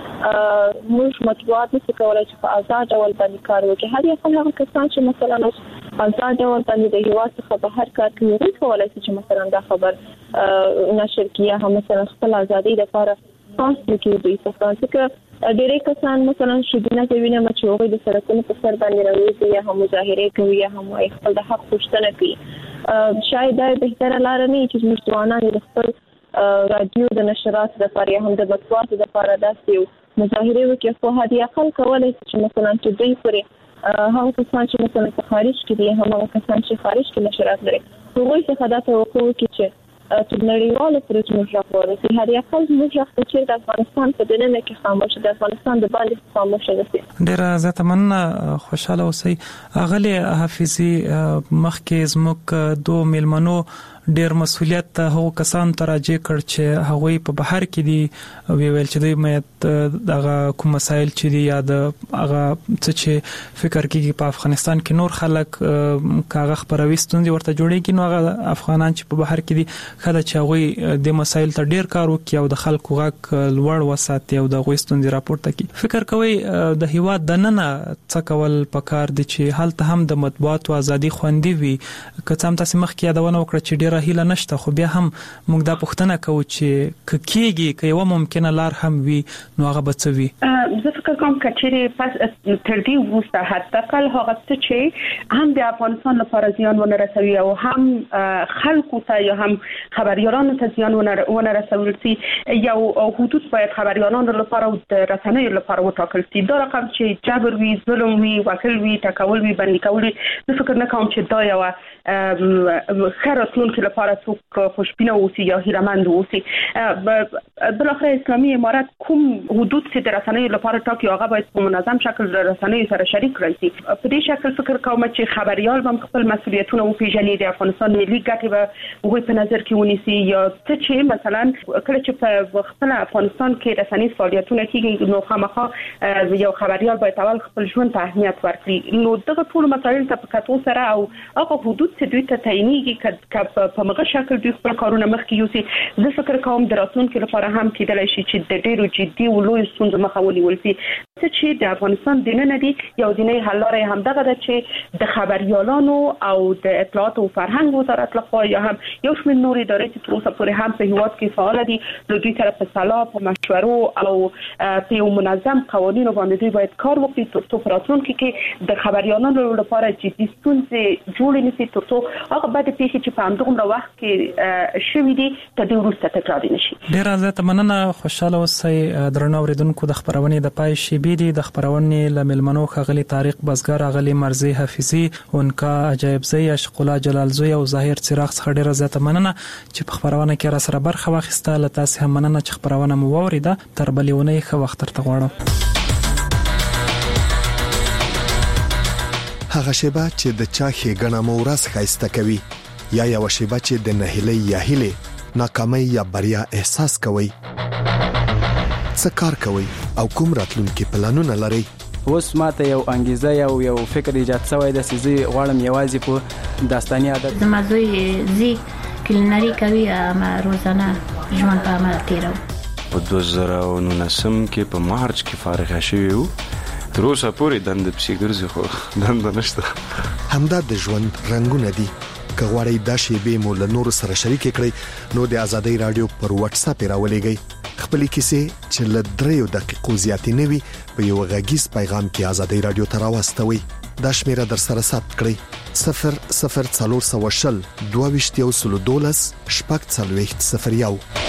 کې موږ مطبوعات نشو کولی چې په آزاد ډول باندې کار وکړي، هر یو هغه کسان چې مثلا اوس آزاد ډول باندې د هېواد څخه بهر کار کوي هغوی کولی شي چې مثلا دا خبر نشر کړي یا هم مثلا خپل ازادۍ لپاره پاس وکړي دوی څخه. ځکه ډېری کسان مثلا شودونه کوي نه چې هغوی د سړکونو په سر باندې راوځي یا هم مظاهرې کوي یا هم خپل د حق غوښتنه کوي. شاید دا بهتره لاره نه وي چې زموږ ځوانان د خپل راډیو د نشراتو لپاره یا هم د مطبوعاتو لپاره داسې یو مظاهرې وکړي، خو حد اقل کولی شي چې مثلا چې دوی پرې هغه کسان چې مثلا په خارج کې دي هم هغه کسان چې خارج کې نشرات لري هغوی څخه دا توقع وکړي چې چې نړیوالو پرې زموږ غږ ورسي. هر یقل زموږ غږ چې د افغانستان په دننه کې خاموشه د افغانستان د باندې خاموشه دي. ډېره زیاته مننه. خوشاله اوسئ. اغلی حافظي مخکې زموږ دوه مېلمنو ډېر مسؤلیت هغو کسانو ته راجع کړ چې هغوی په بهر کې دي، ویل چې دوی باید دغه کوم مسایل چې دي یا د هغه څه چې فکر کېږي په افغانستان کې نور خلک که هغه خپروي ستونزې ورته جوړېږي، نو هغه افغانان چې په بهر کې دي ښه ده چې هغوی د مسایل ته ډېر کار وکړي او د خلکو غږ لوړ وساتي او د هغوی ستونزې راپورته کړي. فکر کوئ د هېواد دننه څه کول پکار دي چې هلته هم د مطبوعاتو ازادي خوندي وي؟ که څه هم تاسې مخکې یادونه وکړه چې ډېره هیله نشته، خو بیا هم موږ دا پوښتنه کوو چې که کېږي که یوه ممکنه لار هم وي نو هغه به څه وي؟ زه فکر کوم که چیرې پس تر دې وروسته حداقل هغه څه چې هم د افغانستان لپاره زیان ونه رسوي او هم خلکو ته یا هم خبریالانو ته زیان ونه رسول سي، یو حدود باید خبریالانو لپاره او د رسنیو لپاره وټاکل سي. دا رقم چې جبر وي، ظلم وي، وکیل وي، ټکول وي، بندي کول وي، زه فکر نه کوم چې دا یوه ښه راتلونکي لپاره څوک خوشبینه اوسي یا هیلهمند اوسي. بالاخره اسلامي امارت کوم حدود چې د رسنیو لپاره ټاکي هغه باید په منظم شکل د رسنیو سره شریک کړي. په دې شکل فکر کوم چې خبريال هم خپل مسؤلیتونه وپیژني، د افغانستان ملي ګټې به هغوی په نظر کې ونیسي، یا څه چې مثلا کله چې په خپل افغانستان کې رسنیز فعالیتونه کیږي نو خامخا یو خبريال باید اول خپل ژوند ته اهمیت ورکړي. نو دغه ټول مسایل ته په کتو سره او هغه حدود چې دوی ته تعینېږي که په مغه شکل دوی خپل کارونه مخکې یوسي زه فکر کوم د راتلونکو لپاره هم کېدلی شي چې د ډېرو جدي او لوی ستونزو مخه ونیول شي چې د افغانستان د نن دی یو دیني حل لارې هم دغه د چې د خبريالانو او د اطلاعات او فرهنګ وزارت لخوا یا هم یو شمېر نور ادارې چې تر اوسه پورې هم په هیواد کې فعال دي نو دوی سره په سلا په مشورو او په یو منظم قوانینو باندې دوی باید کار وکړي ترڅو په راتلونکي کې د خبريالانو لپاره جدي ستونزې جوړې نشي ترڅو هغه بعد پیښې چې په همدغه وخت کې شوې دي ته د وروسته تکرار نشي. ډیر زیاته مننه. خوشاله اوسئ درنو اوریدونکو. د خبرونې د پای شی بي دي د خبرونې لملمنو خغلی تاریخ بزګر غلی مرزي حفيظي اونکا عجایب زي اشقلا جلال زوی او ظاهر چراغ څخه ډیر زیاته مننه چې په خبرونه کې را سره برخه واخیسته. لته تاسو هم مننه چې خبرونه مو ووریده. تر بلېونی ښه وخت ترته غواړم. هغه شیبه چې د چا ښېګڼه مو ورځ ښایسته کوي یا یو شیبه چې د نهیلۍ یا هیلې ناکامۍ یا بریا احساس کوي. څه کار کوي او کوم راتلونکي پلانونه لري؟ اوس ماته یو انګیزه یو یو فکر ایجاد شوی د سيزي غواړم یوازې په داستاني عادت د مزوي زی کلینری کوي ما روزانه ژوند په عمل تیرو. په دوه زره او نولسم کې په مارچ کې فارغ شوی وو. تر اوسه پورې دند پسې ګرځي خو دند نشته. همدا د ژوند رنگونه دي. که غواړئ دا شیبې مو له نورو سره شریک کړئ نو د آزادۍ رادیو پر واتس اپ راولېږئ. خپلې کیسې چې له دریو دقیقو زیاتې نه وي په یو غږیز پیغام کې آزادۍ رادیو ته راواستوئ. دا شمیره در سره ثبت کړئ صفر صفر څلور سوه شل دوه ویشت یو سلو دولس شپږ څلوېښت صفر یو.